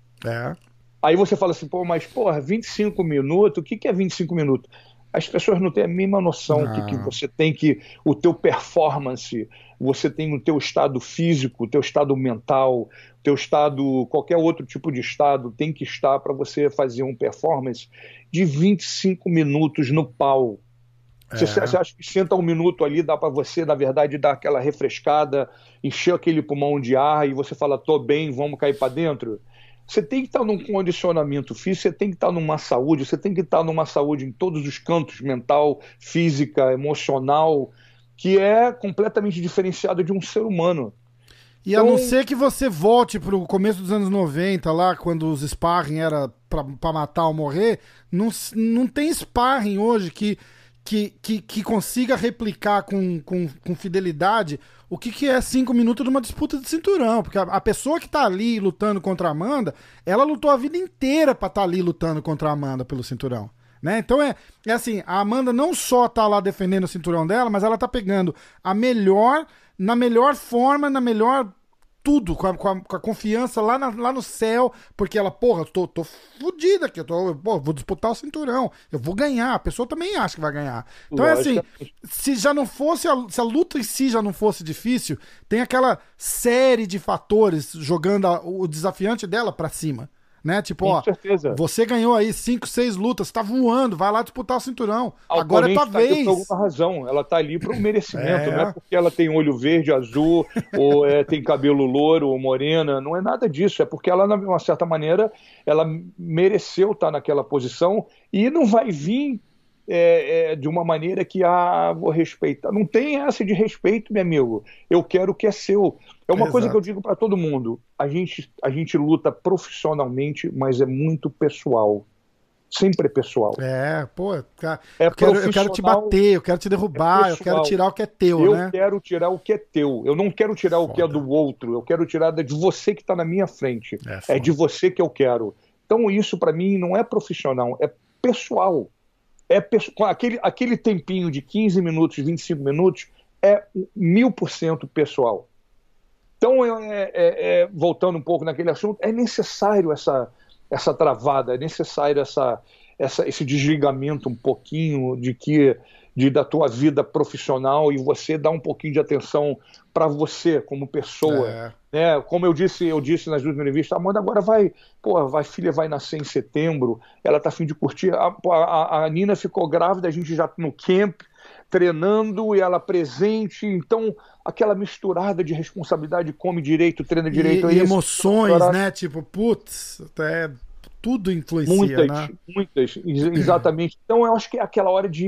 É. Aí você fala assim, pô, mas porra, vinte e cinco minutos, o que, que é vinte e cinco minutos? As pessoas não têm a mínima noção Não. que, que você tem que, o teu performance, você tem o teu estado físico, o teu estado mental, o teu estado, qualquer outro tipo de estado tem que estar para você fazer um performance de vinte e cinco minutos no pau. Você, É. você acha que senta um minuto ali, dá para você, na verdade, dar aquela refrescada, encher aquele pulmão de ar e você fala, tô bem, vamos cair para dentro? Você tem que estar num condicionamento físico, você tem que estar numa saúde, você tem que estar numa saúde em todos os cantos, mental, física, emocional, que é completamente diferenciada de um ser humano. E a Então- não ser que você volte pro começo dos anos noventa, lá, quando os sparring era pra, pra matar ou morrer, não, s- não tem sparring hoje que, que, que, que consiga replicar com, com, com fidelidade o que, que é cinco minutos de uma disputa de cinturão. Porque a, a pessoa que tá ali lutando contra a Amanda, ela lutou a vida inteira pra estar ali lutando contra a Amanda pelo cinturão. Né? Então é, é assim, a Amanda não só tá lá defendendo o cinturão dela, mas ela tá pegando a melhor, na melhor forma, na melhor tudo, com a, com a- com a confiança lá, na- lá no céu, porque ela, porra, eu tô, tô fudida aqui, eu tô, pô, vou disputar o cinturão, eu vou ganhar, a pessoa também acha que vai ganhar. Então é assim, se já não fosse, a, se a luta em si já não fosse difícil, tem aquela série de fatores jogando a- o desafiante dela pra cima. Né? Tipo, Com ó, certeza. você ganhou aí cinco, seis lutas, tá voando, vai lá disputar o cinturão. A Agora é tua oponente tá ali vez. por alguma razão, ela tá ali por um merecimento, É. não é porque ela tem olho verde, azul, ou é, tem cabelo louro ou morena, não é nada disso, é porque ela, de uma certa maneira, ela mereceu estar naquela posição e não vai vir é, é, de uma maneira que, ah, vou respeitar. Não tem essa de respeito, meu amigo. Eu quero o que é seu. É uma Exato. coisa que eu digo para todo mundo. A gente, a gente luta profissionalmente, mas é muito pessoal. Sempre é pessoal. É, pô, cara, É eu, quero, eu quero te profissional, bater, eu quero te derrubar, é eu quero pessoal. tirar o que é teu, Eu né? quero tirar o que é teu. Eu não quero tirar o que é Foda. do outro. Eu quero tirar da- de você que está na minha frente. É É, foda. de você que eu quero. Então isso para mim não é profissional, é pessoal. É pesso- com aquele, aquele tempinho de quinze minutos, vinte e cinco minutos é mil por cento pessoal. Então, é, é- é- voltando um pouco naquele assunto, é necessário essa, essa travada, é necessário essa, essa, esse desligamento um pouquinho de que de, da tua vida profissional e você dar um pouquinho de atenção para você como pessoa. É. Né? Como eu disse, eu disse nas duas entrevistas, a Amanda agora vai, pô, vai, filha vai nascer em setembro, ela tá a fim de curtir. A, a, a Nina ficou grávida, a gente já no camp, treinando e ela presente, então aquela misturada de responsabilidade, come direito, treina direito. E, e é isso. emoções, Agora, né? Tipo, putz, é, tudo influencia, Muitas, né? muitas, ex- exatamente. Então eu acho que é aquela hora de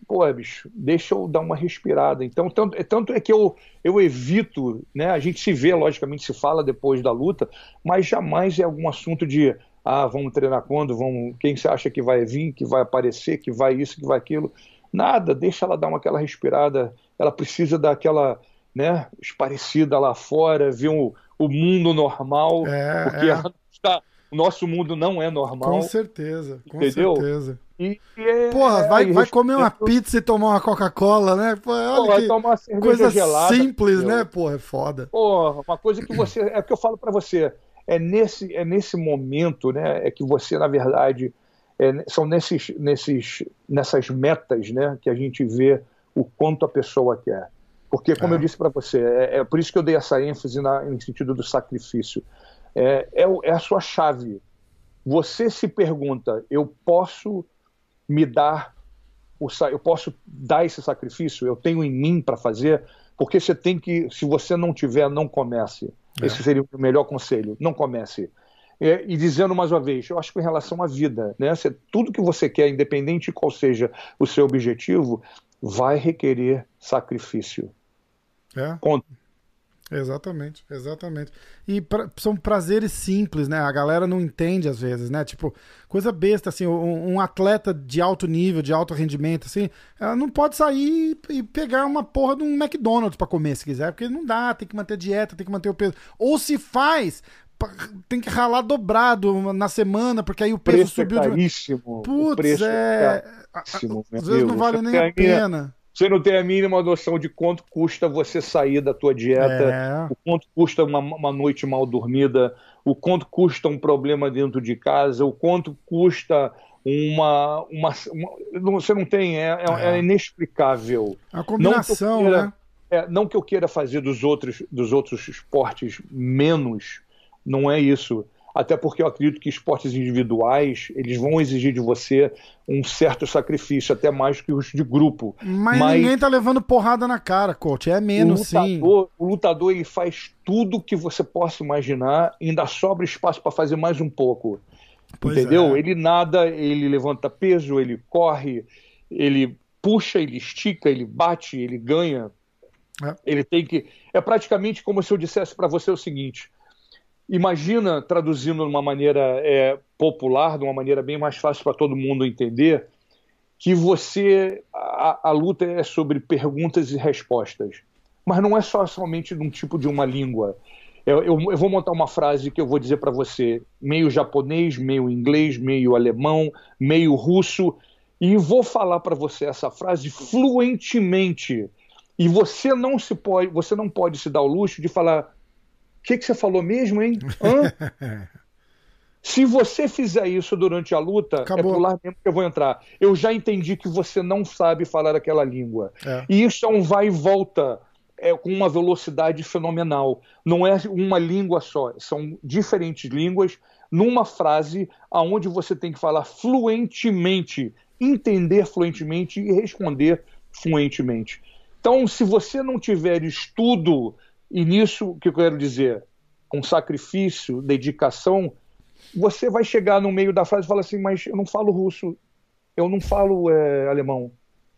pô, bicho, deixa eu dar uma respirada. Então, tanto, tanto é que eu, eu evito, né? A gente se vê, logicamente, se fala depois da luta, mas jamais é algum assunto de, ah, vamos treinar quando, vamos, quem você acha que vai vir, que vai aparecer, que vai isso, que vai aquilo. Nada, deixa ela dar uma, aquela respirada. Ela precisa daquela, né, esparecida lá fora, ver o, o mundo normal, É, porque é. ela está, o nosso mundo não é normal. Com certeza, com Entendeu? certeza. E, e é, Porra, vai, aí, vai comer uma respeito- pizza e tomar uma Coca-Cola, né? Pô, olha Pô, vai que tomar uma cerveja coisa gelada, simples, meu. né? Porra, é foda. Porra, uma coisa que você. É o que eu falo pra você. É nesse, é nesse momento, né? É que você, na verdade, é, são nesses, nesses, nessas metas, né? Que a gente vê o quanto a pessoa quer. Porque, como Ah. eu disse pra você, é, é por isso que eu dei essa ênfase na, no sentido do sacrifício. É, é, o- é a sua chave. Você se pergunta, eu posso me dar o sa- eu posso dar esse sacrifício? Eu tenho em mim para fazer? Porque você tem que, se você não tiver, não comece. É. Esse seria o melhor conselho. Não comece. É, e dizendo mais uma vez, eu acho que em relação à vida, né? Você, tudo que você quer, independente de qual seja o seu objetivo, vai requerer sacrifício. É. Ponto. Exatamente, exatamente. E pra- são prazeres simples, né? A galera não entende às vezes, né? Tipo, coisa besta, assim, um, um atleta de alto nível, de alto rendimento, assim, ela não pode sair e pegar uma porra de um McDonald's pra comer se quiser, porque não dá, tem que manter dieta, tem que manter o peso. Ou se faz, pa- tem que ralar dobrado na semana, porque aí o O peso preço subiu é de... caríssimo. o Putz, preço é... caríssimo, meu Às vezes não amigo. vale Você nem tem a a minha- pena. Você não tem a mínima noção de quanto custa você sair da tua dieta, É. o quanto custa uma, uma noite mal dormida, o quanto custa um problema dentro de casa, o quanto custa uma... uma, uma- não- você não tem, é, é- é inexplicável. A combinação, não que eu queira, né? é, não que eu queira fazer dos outros, dos outros esportes menos, não é isso. Até porque eu acredito que esportes individuais, eles vão exigir de você um certo sacrifício, até mais que os de grupo. Mas, ninguém tá levando porrada na cara, coach. É o menos, sim. lutador, o lutador ele faz tudo que você possa imaginar, ainda sobra espaço para fazer mais um pouco. Pois Entendeu? é. Ele nada, ele levanta peso, ele corre, ele puxa, ele estica, ele bate, ele ganha. É. Ele tem que. É praticamente como se eu dissesse para você o seguinte: imagina, traduzindo de uma maneira é, popular, de uma maneira bem mais fácil para todo mundo entender, que você, a, a luta é sobre perguntas e respostas. Mas não é só somente de um tipo de uma língua. Eu, eu, eu vou montar uma frase que eu vou dizer para você, meio japonês, meio inglês, meio alemão, meio russo, e vou falar para você essa frase fluentemente. E você não, se pode, você não pode se dar o luxo de falar: o que, que você falou mesmo, hein? Hã? Se você fizer isso durante a luta, Acabou. é por lá mesmo que eu vou entrar. Eu já entendi que você não sabe falar aquela língua. É. E isso é um vai e volta, é, com uma velocidade fenomenal. Não é uma língua só, são diferentes línguas numa frase aonde você tem que falar fluentemente, entender fluentemente e responder fluentemente. Então, se você não tiver estudo, e nisso o que eu quero dizer, com sacrifício, dedicação, você vai chegar no meio da frase e falar assim: mas eu não falo russo, eu não falo é, alemão.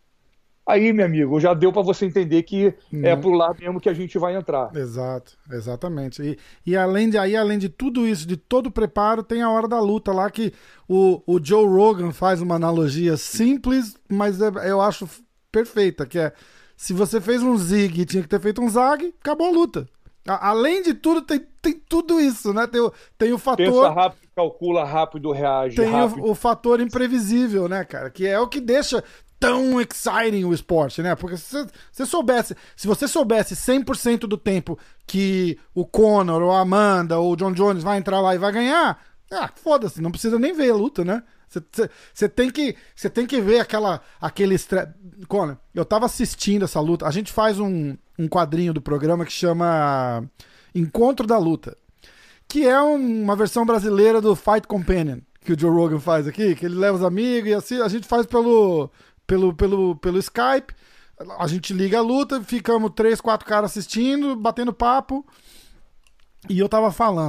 Aí, meu amigo, já deu para você entender que Uhum. é pro lado mesmo que a gente vai entrar. Exato, exatamente. E, e além de aí, além de tudo isso, de todo o preparo, tem a hora da luta lá que o, o Joe Rogan faz uma analogia simples, mas é- eu acho perfeita, que é: se você fez um zig e tinha que ter feito um zag, acabou a luta. A- além de tudo, tem, tem tudo isso, né? Tem o, tem o Pensa fator... rápido, calcula rápido, reage Tem rápido. o, o fator imprevisível, né, cara? Que é o que deixa tão exciting o esporte, né? Porque se você, se soubesse, se você soubesse cem por cento do tempo que o Conor, ou a Amanda, ou o John Jones vai entrar lá e vai ganhar, ah, foda-se, não precisa nem ver a luta, né? Você- Você você tem que você tem que ver aquela aquele estre... Conor, eu tava assistindo essa luta. A gente faz um, um quadrinho do programa que chama Encontro da Luta, que é um- uma versão brasileira do Fight Companion, que o Joe Rogan faz aqui, que ele leva os amigos e assim, a gente faz pelo, pelo, pelo, pelo Skype, a gente liga a luta, ficamos três, quatro caras assistindo, batendo papo, e eu tava falando,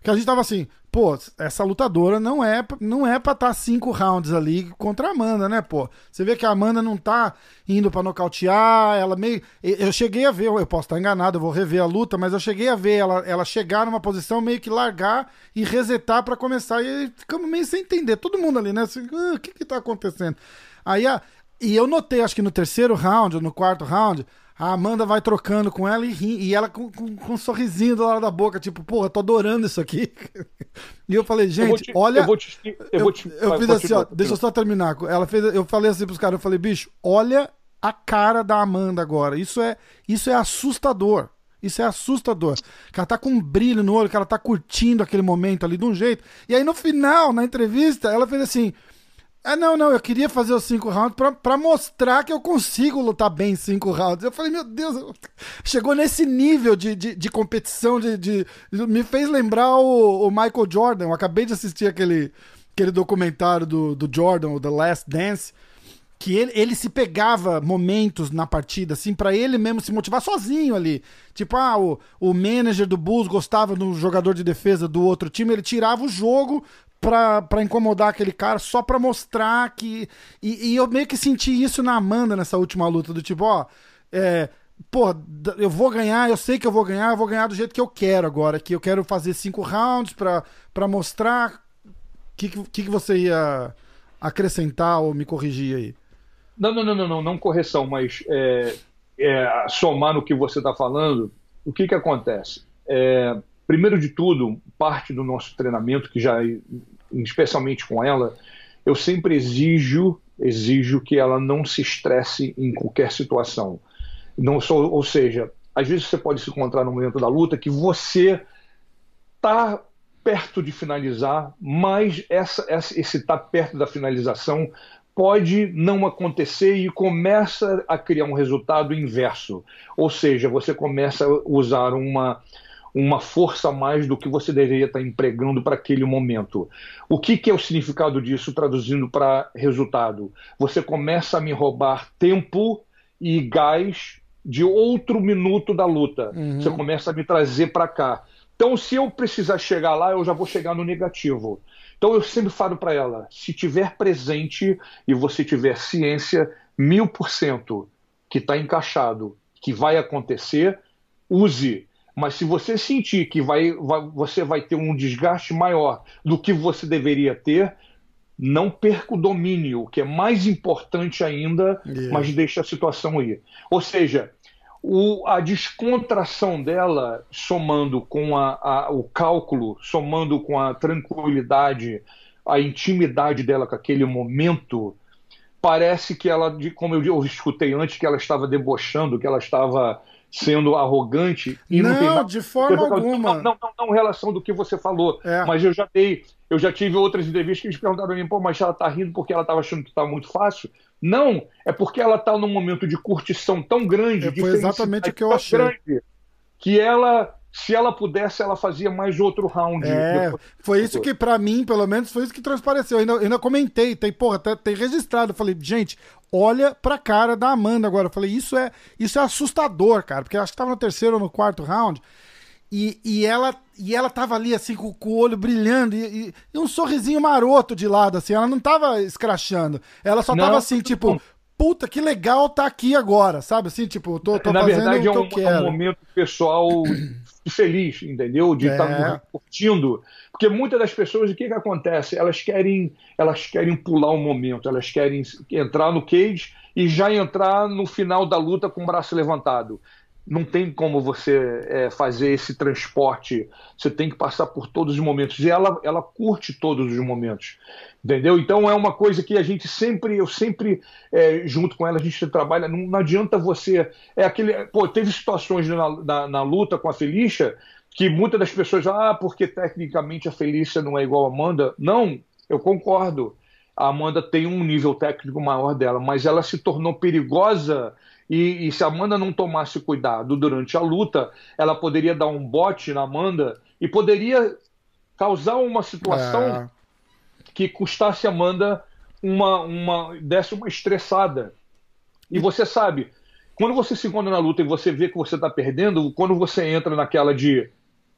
Que a gente tava assim, pô, essa lutadora não é, não é pra estar tá cinco rounds ali contra a Amanda, né, pô? Você vê que a Amanda não tá indo pra nocautear, ela meio... Eu cheguei a ver, eu posso estar enganado, eu vou rever a luta, mas eu cheguei a ver ela, ela chegar numa posição meio que largar e resetar pra começar, e ficamos meio sem entender, todo mundo ali, né? Assim, ah, o que que tá acontecendo? Aí, a... e eu notei, acho que no terceiro round, ou no quarto round, a Amanda vai trocando com ela e ri, e ela com, com, com um sorrisinho do lado da boca, tipo, porra, tô adorando isso aqui. E eu falei, gente, eu te, olha... Eu, vou te, eu, vou te, eu, eu fiz assim, ó, deixa eu só terminar. Ela fez, eu falei assim pros caras, eu falei, bicho, olha a cara da Amanda agora. Isso é, isso é assustador. Isso é assustador. Que ela tá com um brilho no olho, que ela tá curtindo aquele momento ali de um jeito. E aí no final, na entrevista, ela fez assim... Ah, não, não, eu queria fazer os cinco rounds pra, pra mostrar que eu consigo lutar bem em cinco rounds. Eu falei, meu Deus, chegou nesse nível de, de, de competição, de, de, me fez lembrar o, o Michael Jordan. Eu acabei de assistir aquele, aquele documentário do, do Jordan, o The Last Dance, que ele, ele se pegava momentos na partida, assim, pra ele mesmo se motivar sozinho ali. Tipo, ah, o, o manager do Bulls gostava do jogador de defesa do outro time, ele tirava o jogo Pra, pra incomodar aquele cara, só pra mostrar que... E, e eu meio que senti isso na Amanda nessa última luta, do tipo, ó... É, pô, eu vou ganhar, eu sei que eu vou ganhar, eu vou ganhar do jeito que eu quero agora, que eu quero fazer cinco rounds pra, pra mostrar... O que, que, que você ia acrescentar ou me corrigir aí? Não, não, não, não, não, não correção, mas é, é, somar no que você tá falando, o que que acontece? É, primeiro de tudo, parte do nosso treinamento, que já... especialmente com ela, eu sempre exijo, exijo que ela não se estresse em qualquer situação. Não só, ou seja, às vezes você pode se encontrar no momento da luta que você está perto de finalizar, mas essa, essa, esse estar tá perto da finalização pode não acontecer e começa a criar um resultado inverso. Ou seja, você começa a usar uma... uma força a mais do que você deveria estar empregando para aquele momento. O que, que é o significado disso, traduzindo para resultado? Você começa a me roubar tempo e gás de outro minuto da luta. Uhum. Você começa a me trazer para cá. Então, se eu precisar chegar lá, eu já vou chegar no negativo. Então, eu sempre falo para ela, se tiver presente e você tiver ciência, mil por cento que está encaixado, que vai acontecer, use. Mas se você sentir que vai, vai, você vai ter um desgaste maior do que você deveria ter, não perca o domínio, que é mais importante ainda, yeah. mas deixa a situação ir. Ou seja, o, a descontração dela, somando com a, a, o cálculo, somando com a tranquilidade, a intimidade dela com aquele momento, parece que ela, como eu, eu escutei antes, que ela estava debochando, que ela estava... sendo arrogante e não, não tem nada... de forma eu, alguma. Não, não, não, não, relação do que você falou, é. mas eu já dei, eu já tive outras entrevistas que eles perguntaram a mim, pô, mas ela tá rindo porque ela tava achando que tá muito fácil. Não, é porque ela tá num momento de curtição tão grande, é, de foi exatamente o que eu tão achei. grande, que ela, se ela pudesse, ela fazia mais outro round. É, depois. foi isso que pra mim, pelo menos, foi isso que transpareceu. Eu ainda, eu ainda comentei, tem, porra, tem, tem registrado. Eu falei, gente, olha pra cara da Amanda agora. Eu falei, isso é, isso é assustador, cara, porque eu acho que tava no terceiro ou no quarto round, e, e, ela, e ela tava ali, assim, com, com o olho brilhando, e, e, e um sorrisinho maroto de lado, assim, ela não tava escrachando, ela só não, tava assim, tipo, não. Puta, que legal tá aqui agora, sabe, assim, tipo, tô, tô Na fazendo verdade, o que é eu um, quero. é um momento pessoal feliz, entendeu? De estar é. tá curtindo. Porque muitas das pessoas, o que que acontece? Elas querem, elas querem pular o momento, elas querem entrar no cage e já entrar no final da luta com o braço levantado. Não tem como você é, fazer esse transporte, você tem que passar por todos os momentos. E ela, ela curte todos os momentos, entendeu? Então é uma coisa que a gente sempre, eu sempre, é, junto com ela, a gente trabalha, não, não adianta você... É aquele, pô, teve situações na, na, na luta com a Felícia que muitas das pessoas, ah, porque tecnicamente a Felícia não é igual a Amanda. Não, eu concordo. A Amanda tem um nível técnico maior dela, mas ela se tornou perigosa e, e se a Amanda não tomasse cuidado durante a luta, ela poderia dar um bote na Amanda e poderia causar uma situação é. que custasse a Amanda uma, uma, desse uma estressada. E você sabe, quando você se encontra na luta e você vê que você está perdendo, quando você entra naquela de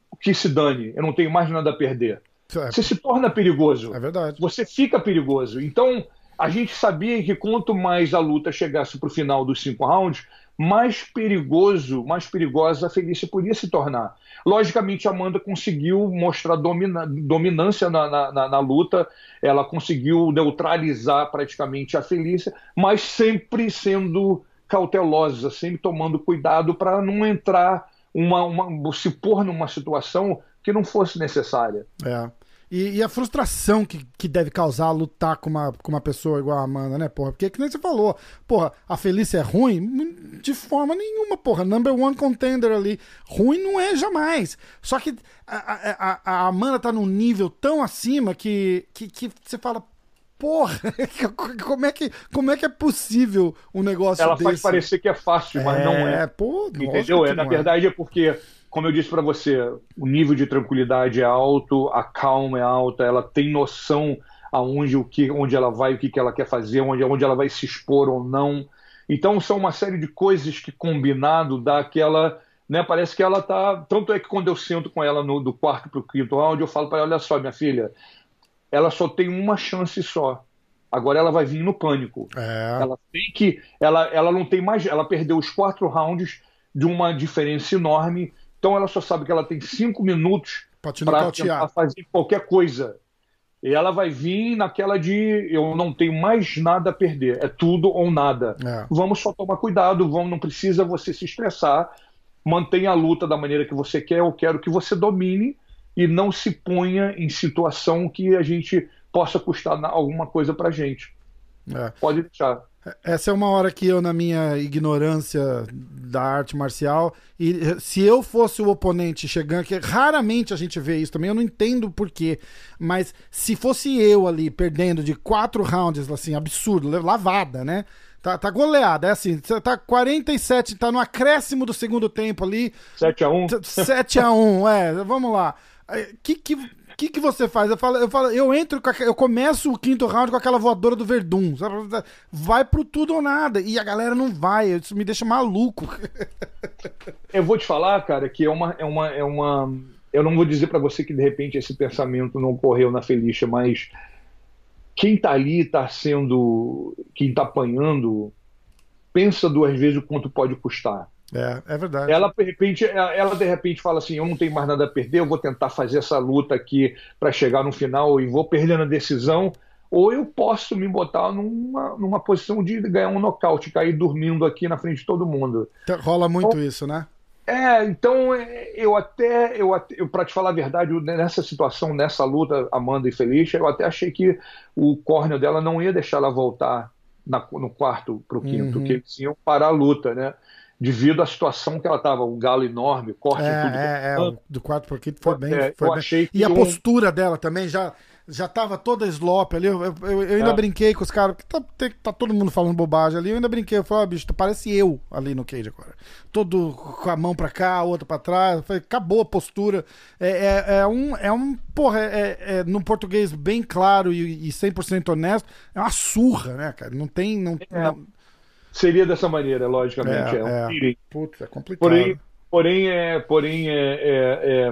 que se dane, eu não tenho mais nada a perder. É. Você se torna perigoso. É verdade. Você fica perigoso. Então, a gente sabia que quanto mais a luta chegasse para o final dos cinco rounds, mais perigoso, mais perigosa a Felícia podia se tornar. Logicamente, a Amanda conseguiu mostrar domina, dominância na, na, na, na luta, ela conseguiu neutralizar praticamente a Felícia, mas sempre sendo cautelosa, sempre tomando cuidado para não entrar, uma, uma, se pôr numa situação que não fosse necessária. É. E, e a frustração que, que deve causar lutar com uma, com uma pessoa igual a Amanda, né, porra? Porque, que nem você falou, porra, a Felícia é ruim? De forma nenhuma, porra. Number one contender ali. Ruim não é jamais. Só que a, a, a Amanda tá num nível tão acima que, que, que você fala, porra, como é que, como é que é possível um negócio Ela desse? faz parecer que é fácil, mas é, não é. Pô, entendeu? É, na é. verdade é porque, como eu disse para você, o nível de tranquilidade é alto, a calma é alta, ela tem noção aonde, o que, onde ela vai, o que, que ela quer fazer, onde, onde ela vai se expor ou não. Então são uma série de coisas que combinado dá aquela, né, parece que ela tá, tanto é que quando eu sento com ela no, do quarto pro quinto round, eu falo para ela, olha só, minha filha, ela só tem uma chance só. Agora ela vai vir no pânico. É. Ela tem que, ela, ela não tem mais, ela perdeu os quatro rounds de uma diferença enorme. Então ela só sabe que ela tem cinco minutos para tentar fazer qualquer coisa. E ela vai vir naquela de eu não tenho mais nada a perder, é tudo ou nada. É. Vamos só tomar cuidado, vamos, não precisa você se estressar, mantenha a luta da maneira que você quer, eu quero que você domine e não se ponha em situação que a gente possa custar alguma coisa pra gente. É. Pode deixar. Essa é uma hora que eu, na minha ignorância da arte marcial, e se eu fosse o oponente chegando, que raramente a gente vê isso também, eu não entendo o porquê, mas se fosse eu ali perdendo de quatro rounds, assim, absurdo, lavada, né? Tá, tá goleada, é assim, tá quarenta e sete, tá no acréscimo do segundo tempo ali. sete a um sete a um, é, vamos lá. Que que... O que, que você faz? Eu falo, eu falo, eu entro, com a, eu começo o quinto round com aquela voadora do Verdun. Vai pro tudo ou nada. E a galera não vai. Isso me deixa maluco. Eu vou te falar, cara, que é uma. É uma, é uma... Eu não vou dizer pra você que de repente esse pensamento não ocorreu na Felícia, mas quem tá ali tá sendo. Quem tá apanhando, pensa duas vezes o quanto pode custar. É, é verdade. Ela de repente, ela de repente fala assim, eu não tenho mais nada a perder, eu vou tentar fazer essa luta aqui para chegar no final e vou perder na decisão, ou eu posso me botar numa, numa posição de ganhar um nocaute, cair dormindo aqui na frente de todo mundo. Rola muito então, isso, né? É, então eu até, eu, eu para te falar a verdade, nessa situação, nessa luta, Amanda e Felícia, eu até achei que o córneo dela não ia deixar ela voltar na, no quarto pro quinto, uhum. que eles iam parar a luta, né? Devido à situação que ela estava, um galo enorme, corte é, tudo. É, é, o do quarto por quinto foi bem. É, foi eu bem. achei que e a um... postura dela também já, já tava toda slope ali. Eu, eu, eu ainda é. brinquei com os caras, porque tá, tá todo mundo falando bobagem ali. Eu ainda brinquei, eu falei, ó, oh, bicho, parece eu ali no cage agora. Todo com a mão pra cá, a outra pra trás. Eu falei, acabou a postura. É, é, é um, é um, porra, é, é, num português bem claro e, e cem por cento honesto, é uma surra, né, cara? Não tem. Não, é. não... Seria dessa maneira, logicamente. É, é, um é. Putz, é complicado. Porém, porém, é, porém é, é, é,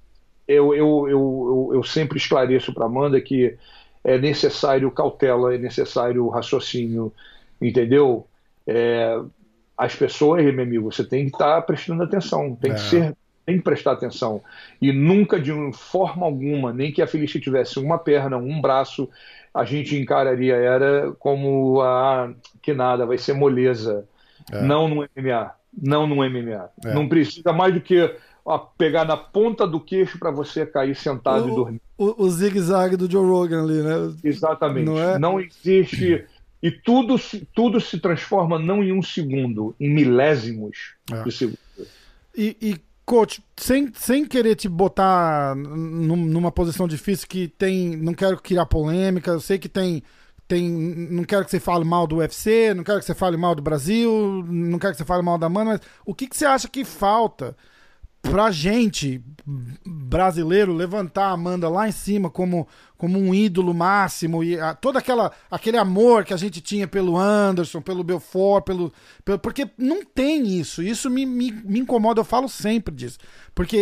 eu, eu, eu, eu, eu sempre esclareço para Amanda que é necessário cautela, é necessário raciocínio, entendeu? É, as pessoas, meu amigo, você tem que estar tá prestando atenção, tem é. que ser, tem que prestar atenção. E nunca, de forma alguma, nem que a Felícia tivesse uma perna, um braço, a gente encararia era como a que nada, vai ser moleza. É. Não no M M A. Não no M M A. É. Não precisa mais do que ó, pegar na ponta do queixo para você cair sentado o, e dormir. O, o zigue-zague do Joe Rogan ali, né? Exatamente. Não, é? Não existe... E tudo, tudo se transforma não em um segundo, em milésimos é. de segundo. E... e... Coach, sem, sem querer te botar numa posição difícil que tem, não quero criar polêmica, eu sei que tem, tem, não quero que você fale mal do U F C, não quero que você fale mal do Brasil, não quero que você fale mal da Amanda, mas o que, que você acha que falta pra gente, brasileiro, levantar a Amanda lá em cima como, como um ídolo máximo e a, todo aquela, aquele amor que a gente tinha pelo Anderson, pelo Belfort, pelo, pelo porque não tem isso, isso me, me, me incomoda, eu falo sempre disso, porque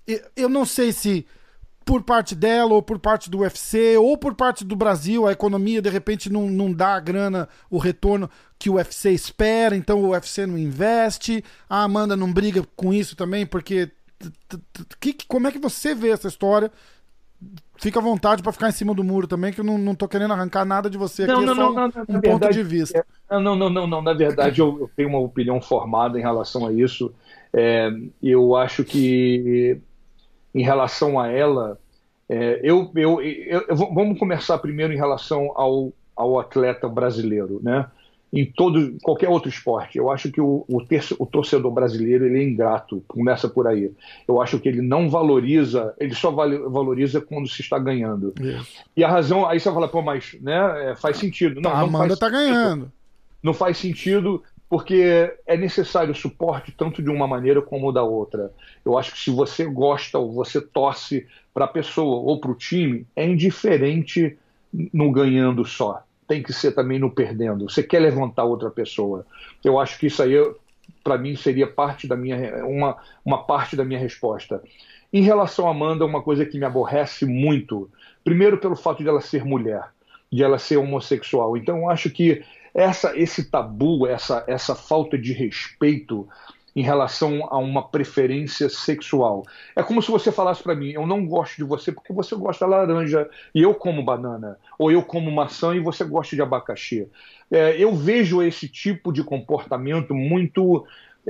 eu, eu não sei se por parte dela, ou por parte do U F C, ou por parte do Brasil, a economia de repente não, não dá a grana, o retorno que o U F C espera, então o U F C não investe, a Amanda não briga com isso também, porque que, como é que você vê essa história? Fica à vontade para ficar em cima do muro também, que eu não, não tô querendo arrancar nada de você aqui, não, não, é só não, um, não, um na ponto verdade, de vista. É, não, não, não, não, na verdade eu, eu tenho uma opinião formada em relação a isso. É, eu acho que em relação a ela, é, eu, eu, eu, eu, vamos começar primeiro em relação ao, ao atleta brasileiro, né? Em todo, qualquer outro esporte. Eu acho que o, o, terço, o torcedor brasileiro ele é ingrato, começa por aí. Eu acho que ele não valoriza, ele só valoriza quando se está ganhando. Isso. E a razão, aí você vai falar, pô, mas né, faz sentido. Não, a não Amanda está ganhando. Não faz sentido porque é necessário suporte tanto de uma maneira como da outra. Eu acho que se você gosta ou você torce para a pessoa ou para o time, é indiferente no ganhando só. Tem que ser também no perdendo. Você quer levantar outra pessoa. Eu acho que isso aí, para mim, seria parte da minha, uma, uma parte da minha resposta. Em relação a Amanda, uma coisa que me aborrece muito, primeiro pelo fato de ela ser mulher, de ela ser homossexual. Então, eu acho que essa, esse tabu, essa, essa falta de respeito em relação a uma preferência sexual. É como se você falasse para mim, eu não gosto de você porque você gosta de laranja e eu como banana, ou eu como maçã e você gosta de abacaxi. É, eu vejo esse tipo de comportamento muito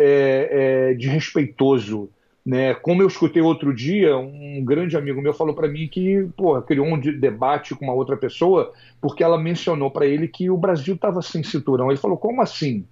é, é, desrespeitoso, né? Como eu escutei outro dia, um grande amigo meu falou para mim que porra, criou um debate com uma outra pessoa porque ela mencionou para ele que o Brasil estava sem cinturão. Ele falou, como assim?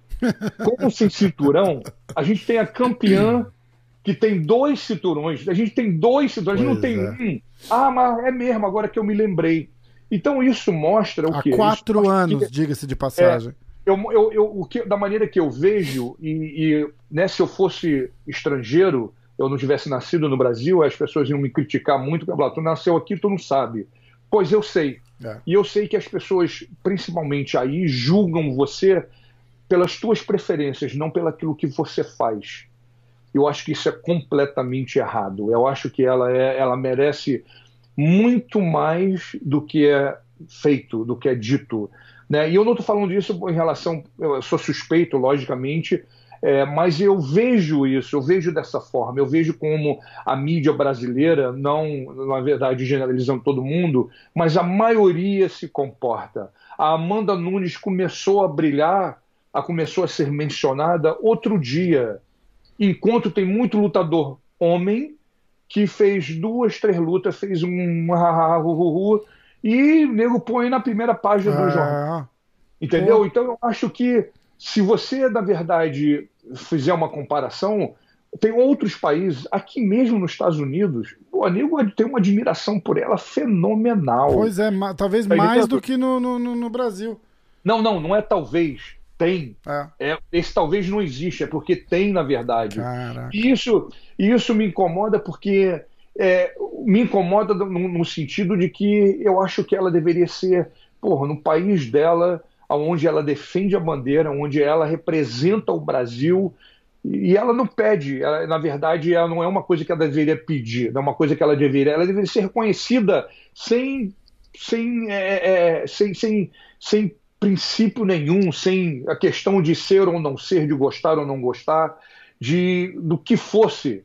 Como sem cinturão? A gente tem a campeã que tem dois cinturões. A gente tem dois cinturões, a gente pois não tem é. um. Ah, mas é mesmo, agora que eu me lembrei. Então isso mostra o quê? Há quatro anos, que, diga-se de passagem. É, eu, eu, eu, o que, da maneira que eu vejo, e, e né, se eu fosse estrangeiro, eu não tivesse nascido no Brasil, as pessoas iam me criticar muito, porque tu nasceu aqui, tu não sabe. Pois eu sei. É. E eu sei que as pessoas, principalmente aí, julgam você pelas tuas preferências, não pelo aquilo que você faz. Eu acho que isso é completamente errado. Eu acho que ela, é, ela merece muito mais do que é feito, do que é dito. Né? E eu não estou falando disso em relação... Eu sou suspeito, logicamente, é, mas eu vejo isso, eu vejo dessa forma. Eu vejo como a mídia brasileira, não, na verdade, generalizando todo mundo, mas a maioria se comporta. A Amanda Nunes começou a brilhar, a começou a ser mencionada outro dia, enquanto tem muito lutador homem que fez duas, três lutas, fez um ha-ha-hu-hu-hu, e o nego põe na primeira página do ah, jornal. Entendeu? Pô. Então eu acho que se você, na verdade, fizer uma comparação, tem outros países, aqui mesmo nos Estados Unidos, o nego tem uma admiração por ela fenomenal. Pois é, talvez tá mais do que no, no, no Brasil. Não, não, não é talvez. Tem. É. É, esse talvez não existe, é porque tem, na verdade. Caraca. E isso, isso me incomoda porque é, me incomoda no, no sentido de que eu acho que ela deveria ser, porra, no país dela, onde ela defende a bandeira, onde ela representa o Brasil, e ela não pede, ela, na verdade, ela não é uma coisa que ela deveria pedir, não é uma coisa que ela deveria, ela deveria ser reconhecida sem, sem, é, é, sem, sem, sem princípio nenhum, sem a questão de ser ou não ser, de gostar ou não gostar, de, do que fosse.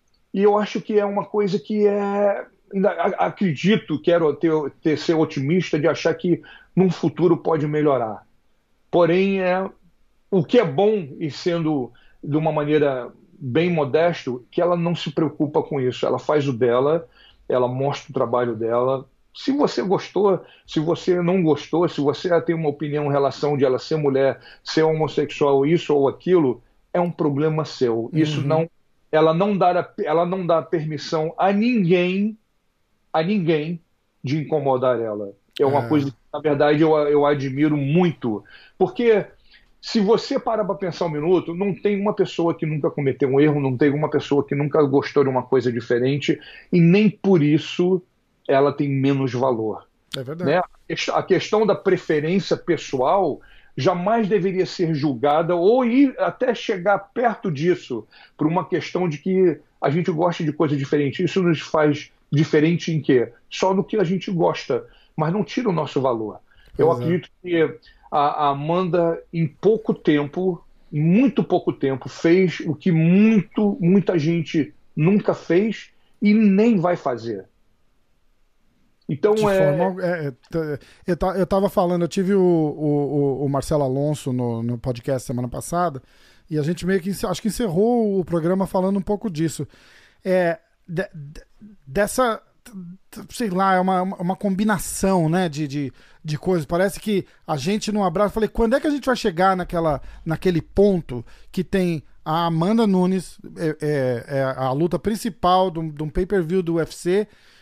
E eu acho que é uma coisa que é... Ainda acredito, quero ter, ter, ser otimista de achar que num futuro pode melhorar. Porém, é, o que é bom, e sendo de uma maneira bem modesto, que ela não se preocupa com isso. Ela faz o dela, ela mostra o trabalho dela. Se você gostou, se você não gostou, se você tem uma opinião em relação de ela ser mulher, ser homossexual, isso ou aquilo, é um problema seu. Isso uhum. não, ela não dá, ela não dá permissão a ninguém, a ninguém de incomodar ela. É uma é. coisa que, na verdade, eu, eu admiro muito. Porque se você parar para pensar um minuto, não tem uma pessoa que nunca cometeu um erro, não tem uma pessoa que nunca gostou de uma coisa diferente, e nem por isso ela tem menos valor. É verdade. Né? A questão da preferência pessoal jamais deveria ser julgada ou ir até chegar perto disso, por uma questão de que a gente gosta de coisa diferente. Isso nos faz diferente em quê? Só no que a gente gosta, mas não tira o nosso valor. Eu Exato. acredito que a, a Amanda, em pouco tempo, em muito pouco tempo, fez o que muito, muita gente nunca fez e nem vai fazer. Então De é... forma, é, é, eu, ta- eu tava falando, eu tive o, o, o Marcelo Alonso no, no podcast semana passada, e a gente meio que, encer- acho que encerrou o programa falando um pouco disso. É, de- de- dessa, sei lá, é uma, uma combinação, né, de, de, de coisas. Parece que a gente num abraço, falei, quando é que a gente vai chegar naquela, naquele ponto que tem a Amanda Nunes, é, é, é a luta principal de um, de um pay-per-view do U F C,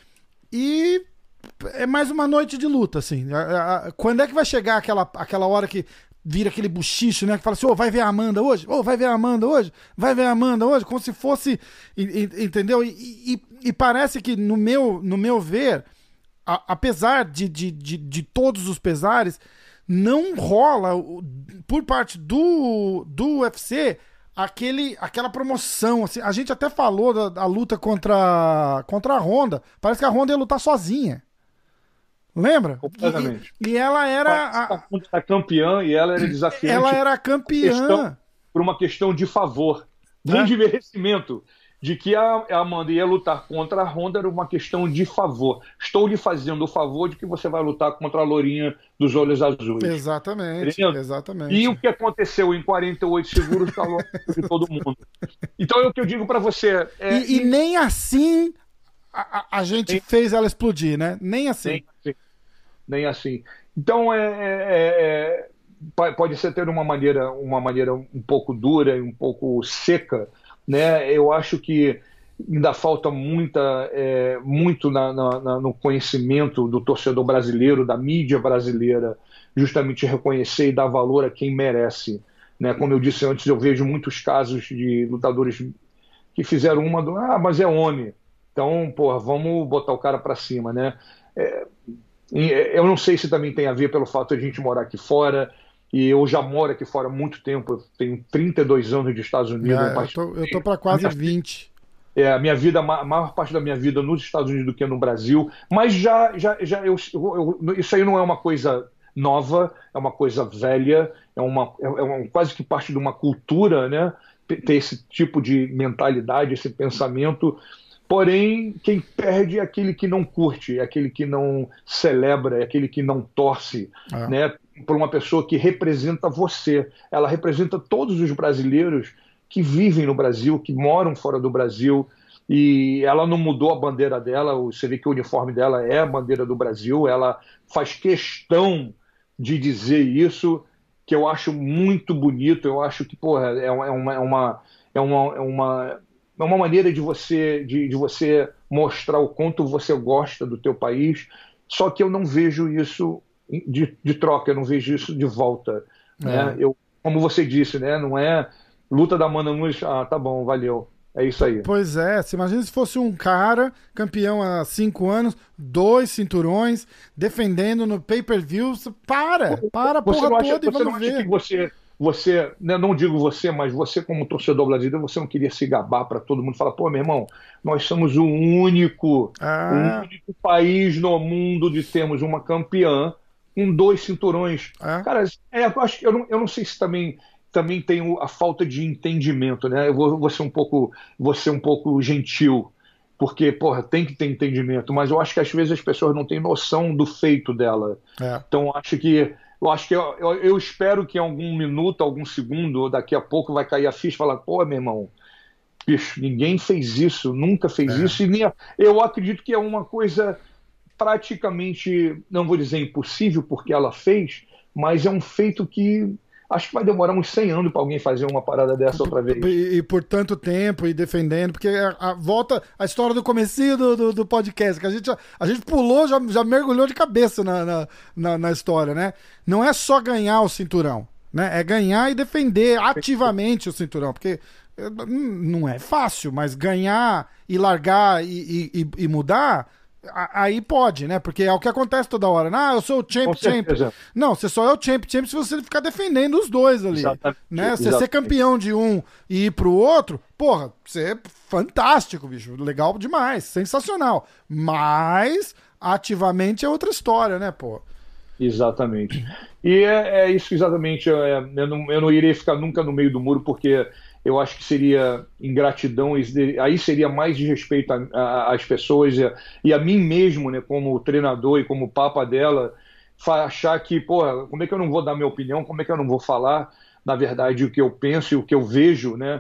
e é mais uma noite de luta, assim. A- a- Quando é que vai chegar aquela, aquela hora que vira aquele buchicho, né? Que fala assim, ô, vai ver a Amanda hoje? Ô, vai ver a Amanda hoje? Vai ver a Amanda hoje? Como se fosse, en- en- entendeu? E, e- e parece que, no meu, no meu ver, a- apesar de, de, de, de todos os pesares, não rola, o- por parte do, do U F C, aquele, aquela promoção. Assim. A gente até falou da, da luta contra, contra a Honda. Parece que a Honda ia lutar sozinha. Lembra? Completamente. E, e ela era a, a campeã e ela era desafiante. ela era a campeã. Questão- por uma questão de favor, nem É. de merecimento. De que a a Amanda ia lutar contra a Honda era uma questão de favor. Estou lhe fazendo o favor de que você vai lutar contra a lourinha dos olhos azuis. Exatamente, Entendeu? exatamente. E o que aconteceu em quarenta e oito segundos calou de todo mundo. Então é o que eu digo para você. É, E, e nem assim a, a- a gente Nem- fez ela explodir, né? Nem assim. Nem assim. Nem assim. Então é, é- é- pa- pode ser ter uma maneira, uma maneira um pouco dura e um pouco seca, né? Eu acho que ainda falta muita, é, muito na- na- na- no conhecimento do torcedor brasileiro, da mídia brasileira, justamente reconhecer e dar valor a quem merece, né? Como eu disse antes, eu vejo muitos casos de lutadores que fizeram uma do, ah, mas é homem, então, porra, vamos botar o cara para cima, né? É, e, é, eu não sei se também tem a ver pelo fato de a gente morar aqui fora, e eu já moro aqui fora há muito tempo, eu tenho trinta e dois anos de Estados Unidos. É, eu mas- tô, eu tô pra quase minha- vinte. É, a minha vida, a ma- maior parte da minha vida nos Estados Unidos do que no Brasil, mas já, já, já eu, eu- eu- isso aí não é uma coisa nova, é uma coisa velha, é, uma, é, é uma- quase que parte de uma cultura, né? Ter esse tipo de mentalidade, esse pensamento. Porém, quem perde é aquele que não curte, é aquele que não celebra, é aquele que não torce, É. né? Por uma pessoa que representa você. Ela representa todos os brasileiros que vivem no Brasil, que moram fora do Brasil, e ela não mudou a bandeira dela. Você vê que o uniforme dela é a bandeira do Brasil. Ela faz questão de dizer isso, que eu acho muito bonito. Eu acho que, porra, é uma, é uma, é uma, é uma, é uma, é uma maneira de você, de, de você mostrar o quanto você gosta do teu país. Só que eu não vejo isso de, de troca, eu não vejo isso de volta, né? Eu, como você disse, né? Não é luta da Amanda Nunes, ah, tá bom, valeu. É isso aí. Pois é, você imagina se fosse um cara, campeão há cinco anos, dois cinturões, defendendo no pay-per-view. Você- Para, para a Você porra não acha, toda e você não vamos acha ver. que você, você né, não digo você, mas você como torcedor brasileiro, você não queria se gabar para todo mundo, falar, pô, meu irmão, nós somos o único, Ah. o único país no mundo de termos uma campeã com dois cinturões. É. Cara, é, eu acho que eu não, eu não sei se também também tem o- a falta de entendimento, né? Eu vou, vou ser um pouco, vou ser um pouco gentil, porque, porra, tem que ter entendimento, mas eu acho que às vezes as pessoas não têm noção do feito dela. É. Então, acho que eu acho que eu, eu, eu espero que em algum minuto, algum segundo, ou daqui a pouco vai cair a ficha e falar, pô, meu irmão, bicho, ninguém fez isso, nunca fez isso, e nem, a- eu acredito que é uma coisa praticamente, não vou dizer impossível porque ela fez, mas é um feito que acho que vai demorar uns cem anos para alguém fazer uma parada dessa outra vez. E, e por tanto tempo, e defendendo, porque a, a- volta a história do comecinho do, do, do podcast, que a gente, já- a gente pulou, já, já mergulhou de cabeça na, na, na, na história, né? Não é só ganhar o cinturão, né? É ganhar e defender ativamente o cinturão, porque eh, não é fácil, mas ganhar e largar e, e, e- e mudar a- aí pode, né? Porque é o que acontece toda hora. Ah, eu sou o champ, Com champ. certeza. Não, você só é o champ, champ se você ficar defendendo os dois ali. Exatamente, Né? Você ser exatamente. campeão de um e ir pro outro, porra, você é fantástico, bicho. Legal demais, sensacional. Mas, ativamente é outra história, né, pô? Exatamente. E é, é isso exatamente. é, eu, não, eu não irei ficar nunca no meio do muro, porque eu acho que seria ingratidão, e aí seria mais desrespeito a- a- às pessoas e a, e a mim mesmo, né, como treinador e como papa dela, fa- achar que, porra, como é que eu não vou dar minha opinião, como é que eu não vou falar, na verdade, o que eu penso e o que eu vejo, né?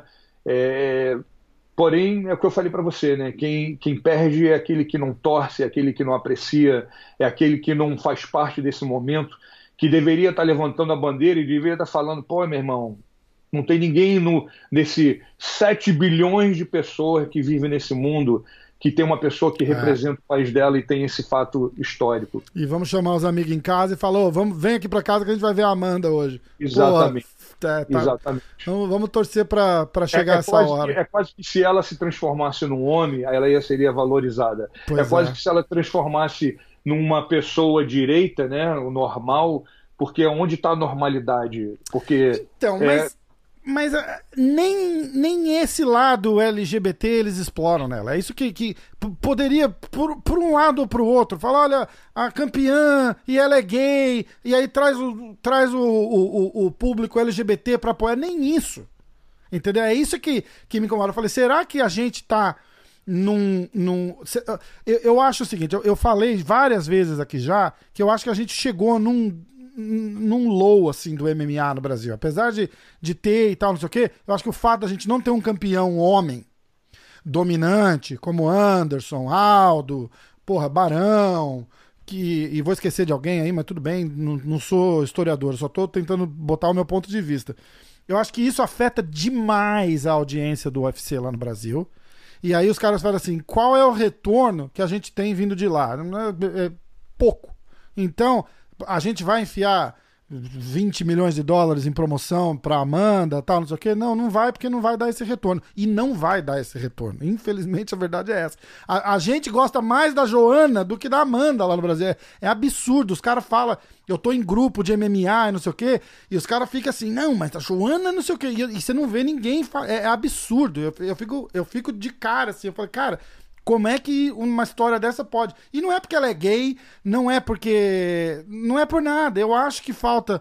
É, porém, é o que eu falei para você, né? Quem, quem perde é aquele que não torce, é aquele que não aprecia, é aquele que não faz parte desse momento, que deveria estar levantando a bandeira e deveria estar falando, pô, meu irmão, não tem ninguém no, nesse sete bilhões de pessoas que vivem nesse mundo que tem uma pessoa que representa o país dela e tem esse fato histórico. E vamos chamar os amigos em casa e falar, ô, vamos, vem aqui pra casa que a gente vai ver a Amanda hoje. Exatamente. Porra, é, tá- Exatamente. Vamos, vamos torcer pra, pra chegar é, é essa quase hora. Que, é quase que se ela se transformasse num homem, ela ia, seria valorizada. Pois é quase é. que se ela transformasse numa pessoa direita, né, o normal, porque onde está a normalidade? Porque Então, é, mas, mas ah, nem, nem esse lado L G B T eles exploram nela. É isso que, que p- poderia, por, por um lado ou pro outro, falar, olha, a campeã e ela é gay, e aí traz o, traz o, o, o- o público L G B T pra apoiar. Nem isso. Entendeu? É isso que, que me incomoda. Eu falei, será que a gente tá num... num se- eu, eu acho o seguinte, eu, eu falei várias vezes aqui já, que eu acho que a gente chegou num num low, assim, do M M A no Brasil. Apesar de, de ter e tal, não sei o quê, eu acho que o fato da gente não ter um campeão homem dominante, como Anderson, Aldo, porra, Barão, que, e vou esquecer de alguém aí, mas tudo bem, não, não sou historiador, só tô tentando botar o meu ponto de vista. Eu acho que isso afeta demais a audiência do U F C lá no Brasil. E aí os caras falam assim, qual é o retorno que a gente tem vindo de lá? É, é pouco. Então, a gente vai enfiar vinte milhões de dólares em promoção pra Amanda, tal, não sei o quê. Não, não vai, porque não vai dar esse retorno. E não vai dar esse retorno. Infelizmente, a verdade é essa. A, a gente gosta mais da Joana do que da Amanda lá no Brasil. É, é absurdo. Os caras falam, eu tô em grupo de M M A e não sei o quê, e os caras ficam assim, não, mas a Joana não sei o quê. E, e você não vê ninguém... Fa... É, é absurdo. Eu, eu, fico, eu fico de cara, assim. Eu falo, cara... Como é que uma história dessa pode? E não é porque ela é gay, não é porque... Não é por nada. Eu acho que falta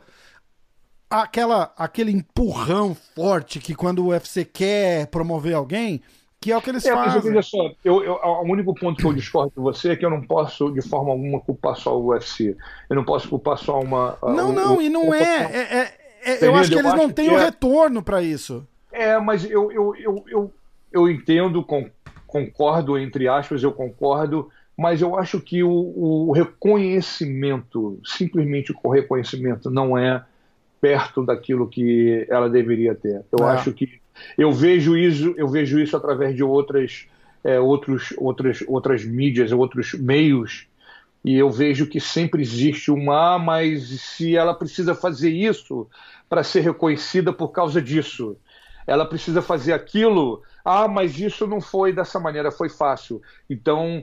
aquela, aquele empurrão forte que quando o U F C quer promover alguém, que é o que eles É, mas fazem. veja só, eu, eu, o único ponto que eu discordo de você é que eu não posso, de forma alguma, culpar só o U F C. Eu não posso culpar só uma... Não, o- não, o- e não o- é. é, é- é- eu Entendeu? acho que Eu eles não acho têm que o é- retorno pra isso. É, mas eu, eu, eu, eu, eu entendo, com, concordo, entre aspas, eu concordo, mas eu acho que o, o reconhecimento, simplesmente o reconhecimento, não é perto daquilo que ela deveria ter. Eu É. acho que eu vejo isso, eu vejo isso através de outras, é, outros, outras, outras mídias, outros meios, e eu vejo que sempre existe uma, ah, mas se ela precisa fazer isso para ser reconhecida por causa disso, ela precisa fazer aquilo, ah, mas isso não foi dessa maneira, foi fácil. Então,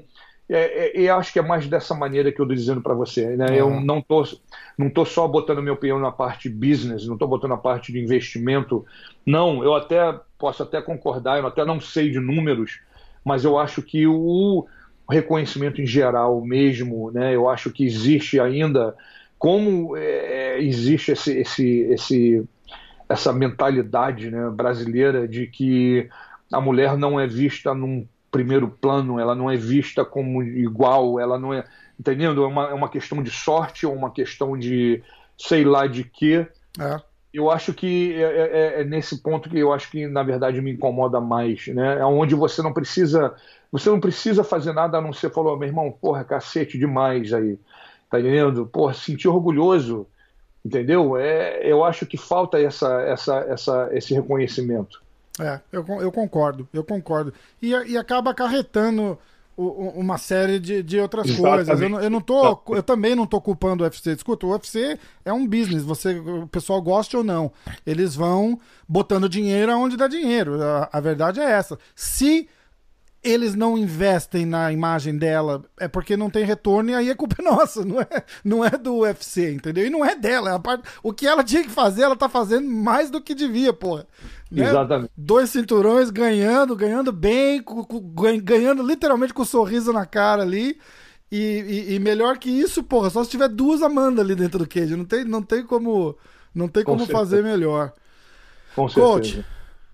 é, é, eu acho que é mais dessa maneira que eu estou dizendo para você, né? Eu não tô, não tô só botando minha opinião na parte business, não estou botando na parte de investimento. Não, eu até posso até concordar, eu até não sei de números, mas eu acho que o reconhecimento em geral mesmo, né? Eu acho que existe ainda, como é, existe esse, esse, esse, essa mentalidade, né, brasileira de que a mulher não é vista num primeiro plano, ela não é vista como igual, ela não é, entendendo? É uma, é uma questão de sorte ou uma questão de sei lá de quê. É. Eu acho que é, é, é nesse ponto que eu acho que, na verdade, me incomoda mais, né? É onde você não precisa, você não precisa fazer nada a não ser falar, meu irmão, porra, cacete demais aí, tá entendendo? Porra, sentir orgulhoso, entendeu? É, eu acho que falta essa, essa, essa, esse reconhecimento. É, eu, con- eu concordo, eu concordo. E, e acaba acarretando o- o- uma série de, de outras Exatamente. coisas. Eu, não- eu não tô, eu também não tô culpando o U F C. Escuta, o U F C é um business, você, o pessoal goste ou não. Eles vão botando dinheiro aonde dá dinheiro. A, a verdade é essa. Se eles não investem na imagem dela, é porque não tem retorno e aí a culpa é nossa, não é, não é do U F C, entendeu? E não é dela, é a parte, o que ela tinha que fazer, ela tá fazendo mais do que devia, porra. Né? Exatamente. Dois cinturões ganhando, ganhando bem, com, com, ganhando literalmente com um sorriso na cara ali. E, e, e melhor que isso, porra, só se tiver duas Amanda ali dentro do cage, não tem, não tem como, não tem como fazer melhor. Com certeza. Coach,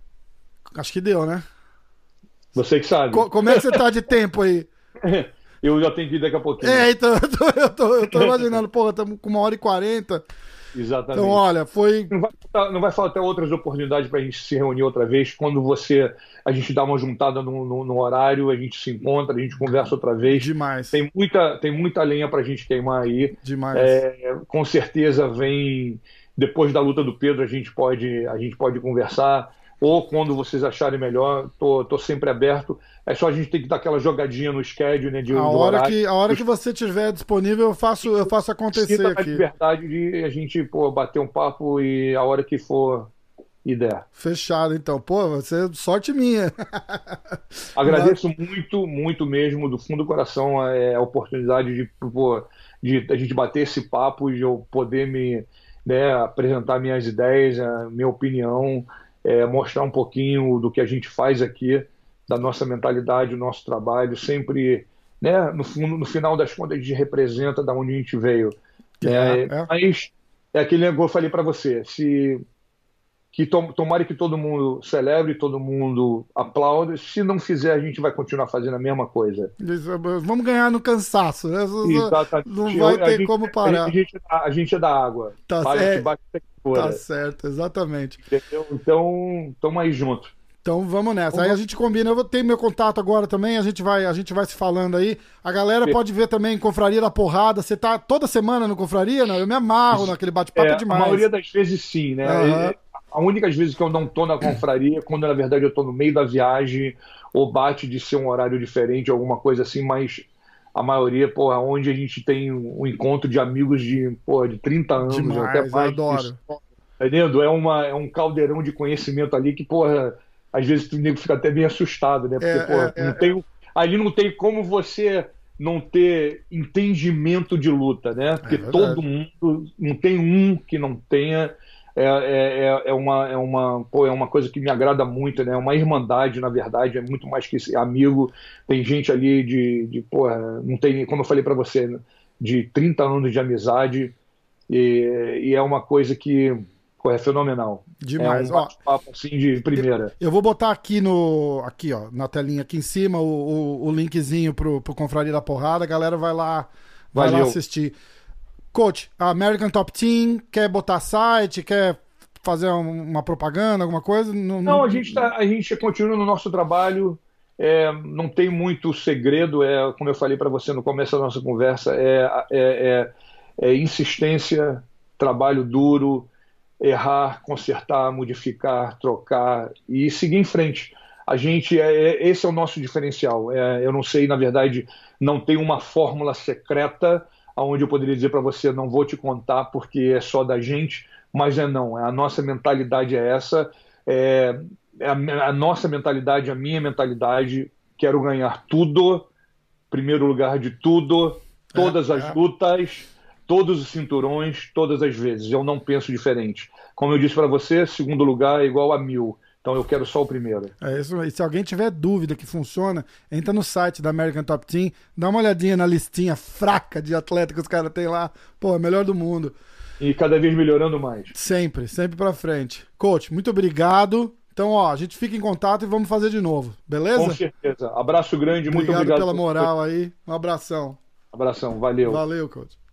acho que deu, né? Você que sabe. Co- como é que você tá de tempo aí? Eu já tenho que ir daqui a pouquinho. É, então, eu tô, eu tô, eu tô imaginando, porra, estamos com uma hora e quarenta. Exatamente. Então, olha, foi... Não vai, faltar- não vai faltar outras oportunidades para a gente se reunir outra vez. Quando você, a gente dá uma juntada no, no- no horário, a gente se encontra, a gente conversa outra vez. Demais, Tem muita, tem muita lenha para a gente queimar aí. demais. É, com certeza vem depois da luta do Pedro, a gente pode, a gente pode conversar. Ou quando vocês acharem melhor, tô, tô sempre aberto. É só a gente ter que dar aquela jogadinha no schedule, né? De, A do hora, horário. que, a hora que você tiver disponível, eu faço, eu faço acontecer Sinta a aqui. liberdade de a gente, pô, bater um papo e a hora que for e der. Fechado, então. Pô, você, sorte minha. Agradeço muito, muito mesmo, do fundo do coração, é, a oportunidade de, pô, de a gente bater esse papo, de eu poder me, né, apresentar minhas ideias, a minha opinião, é, mostrar um pouquinho do que a gente faz aqui, da nossa mentalidade, do nosso trabalho, sempre, né, no, fundo, no final das contas, a gente representa da onde a gente veio. É, né? é. Mas é aquele negócio que eu falei para você, se que tom, tomara que todo mundo celebre, todo mundo aplaude. Se não fizer, a gente vai continuar fazendo a mesma coisa. Vamos ganhar no cansaço, né? Exatamente. Não vai Eu- a ter gente- como parar. A gente, a gente é da água. Tá Bate, certo. bate, fora, Tá certo, exatamente. entendeu? Então, tamo aí junto. Então vamos nessa. Aí a gente combina. Eu vou ter meu contato agora também. A gente vai, a gente vai se falando aí. A galera Sim. pode ver também Confraria da Porrada. Você tá toda semana no Confraria? Não? Eu me amarro naquele bate-papo É, demais. a maioria das vezes sim, né? Aham. É, A única vezes que eu não tô na confraria é quando na verdade eu tô no meio da viagem ou bate de ser um horário diferente, alguma coisa assim, mas a maioria, pô, é onde a gente tem um encontro de amigos de, pô, de trinta anos, Demais, até eu mais. adoro. disso. Tá entendendo? É, uma, é um caldeirão de conhecimento ali que, porra, às vezes o nego fica até bem assustado, né? Porque, É, porra, é, não é, tem, ali não tem como você não ter entendimento de luta, né? Porque verdade. todo mundo, não tem um que não tenha. É, é, é- é uma, é, uma, pô, é uma coisa que me agrada muito, né? É uma irmandade, na verdade, é muito mais que esse amigo. Tem gente ali de, de porra, não tem, como eu falei pra você, né? De trinta anos de amizade, e, e é uma coisa que, pô, é fenomenal. Demais. É um Ó, bate-papo assim de primeira. eu vou botar aqui no. Aqui, ó, na telinha aqui em cima, o, o, o linkzinho pro, pro Confraria da Porrada. A galera vai lá, vai lá Valeu. assistir. Coach, a American Top Team, quer botar site, quer fazer um- uma propaganda, alguma coisa? Não, Não, a gente, tá, a gente continua no nosso trabalho, é, não tem muito segredo, é, como eu falei para você no começo da nossa conversa, é, é, é- é insistência, trabalho duro, errar, consertar, modificar, trocar e seguir em frente. A gente, é, é- esse é o nosso diferencial. É, eu não sei, na verdade, não tem uma fórmula secreta onde eu poderia dizer para você, não vou te contar porque é só da gente, mas é não, a nossa mentalidade é essa, é, é a, a nossa mentalidade, a minha mentalidade, quero ganhar tudo, primeiro lugar de tudo, todas É, as é. lutas, todos os cinturões, todas as vezes, eu não penso diferente. Como eu disse para você, segundo lugar é igual a mil, então eu quero só o primeiro. É isso aí. Se alguém tiver dúvida que funciona, entra no site da American Top Team, dá uma olhadinha na listinha fraca de atleta que os caras têm lá. Pô, é melhor do mundo. E cada vez melhorando mais. Sempre, sempre pra frente. Coach, muito obrigado. Então, ó, a gente fica em contato e vamos fazer de novo, beleza? Com certeza. Abraço grande, muito Obrigado obrigado. pela moral aí. Um abração. Abração, valeu. Valeu, coach.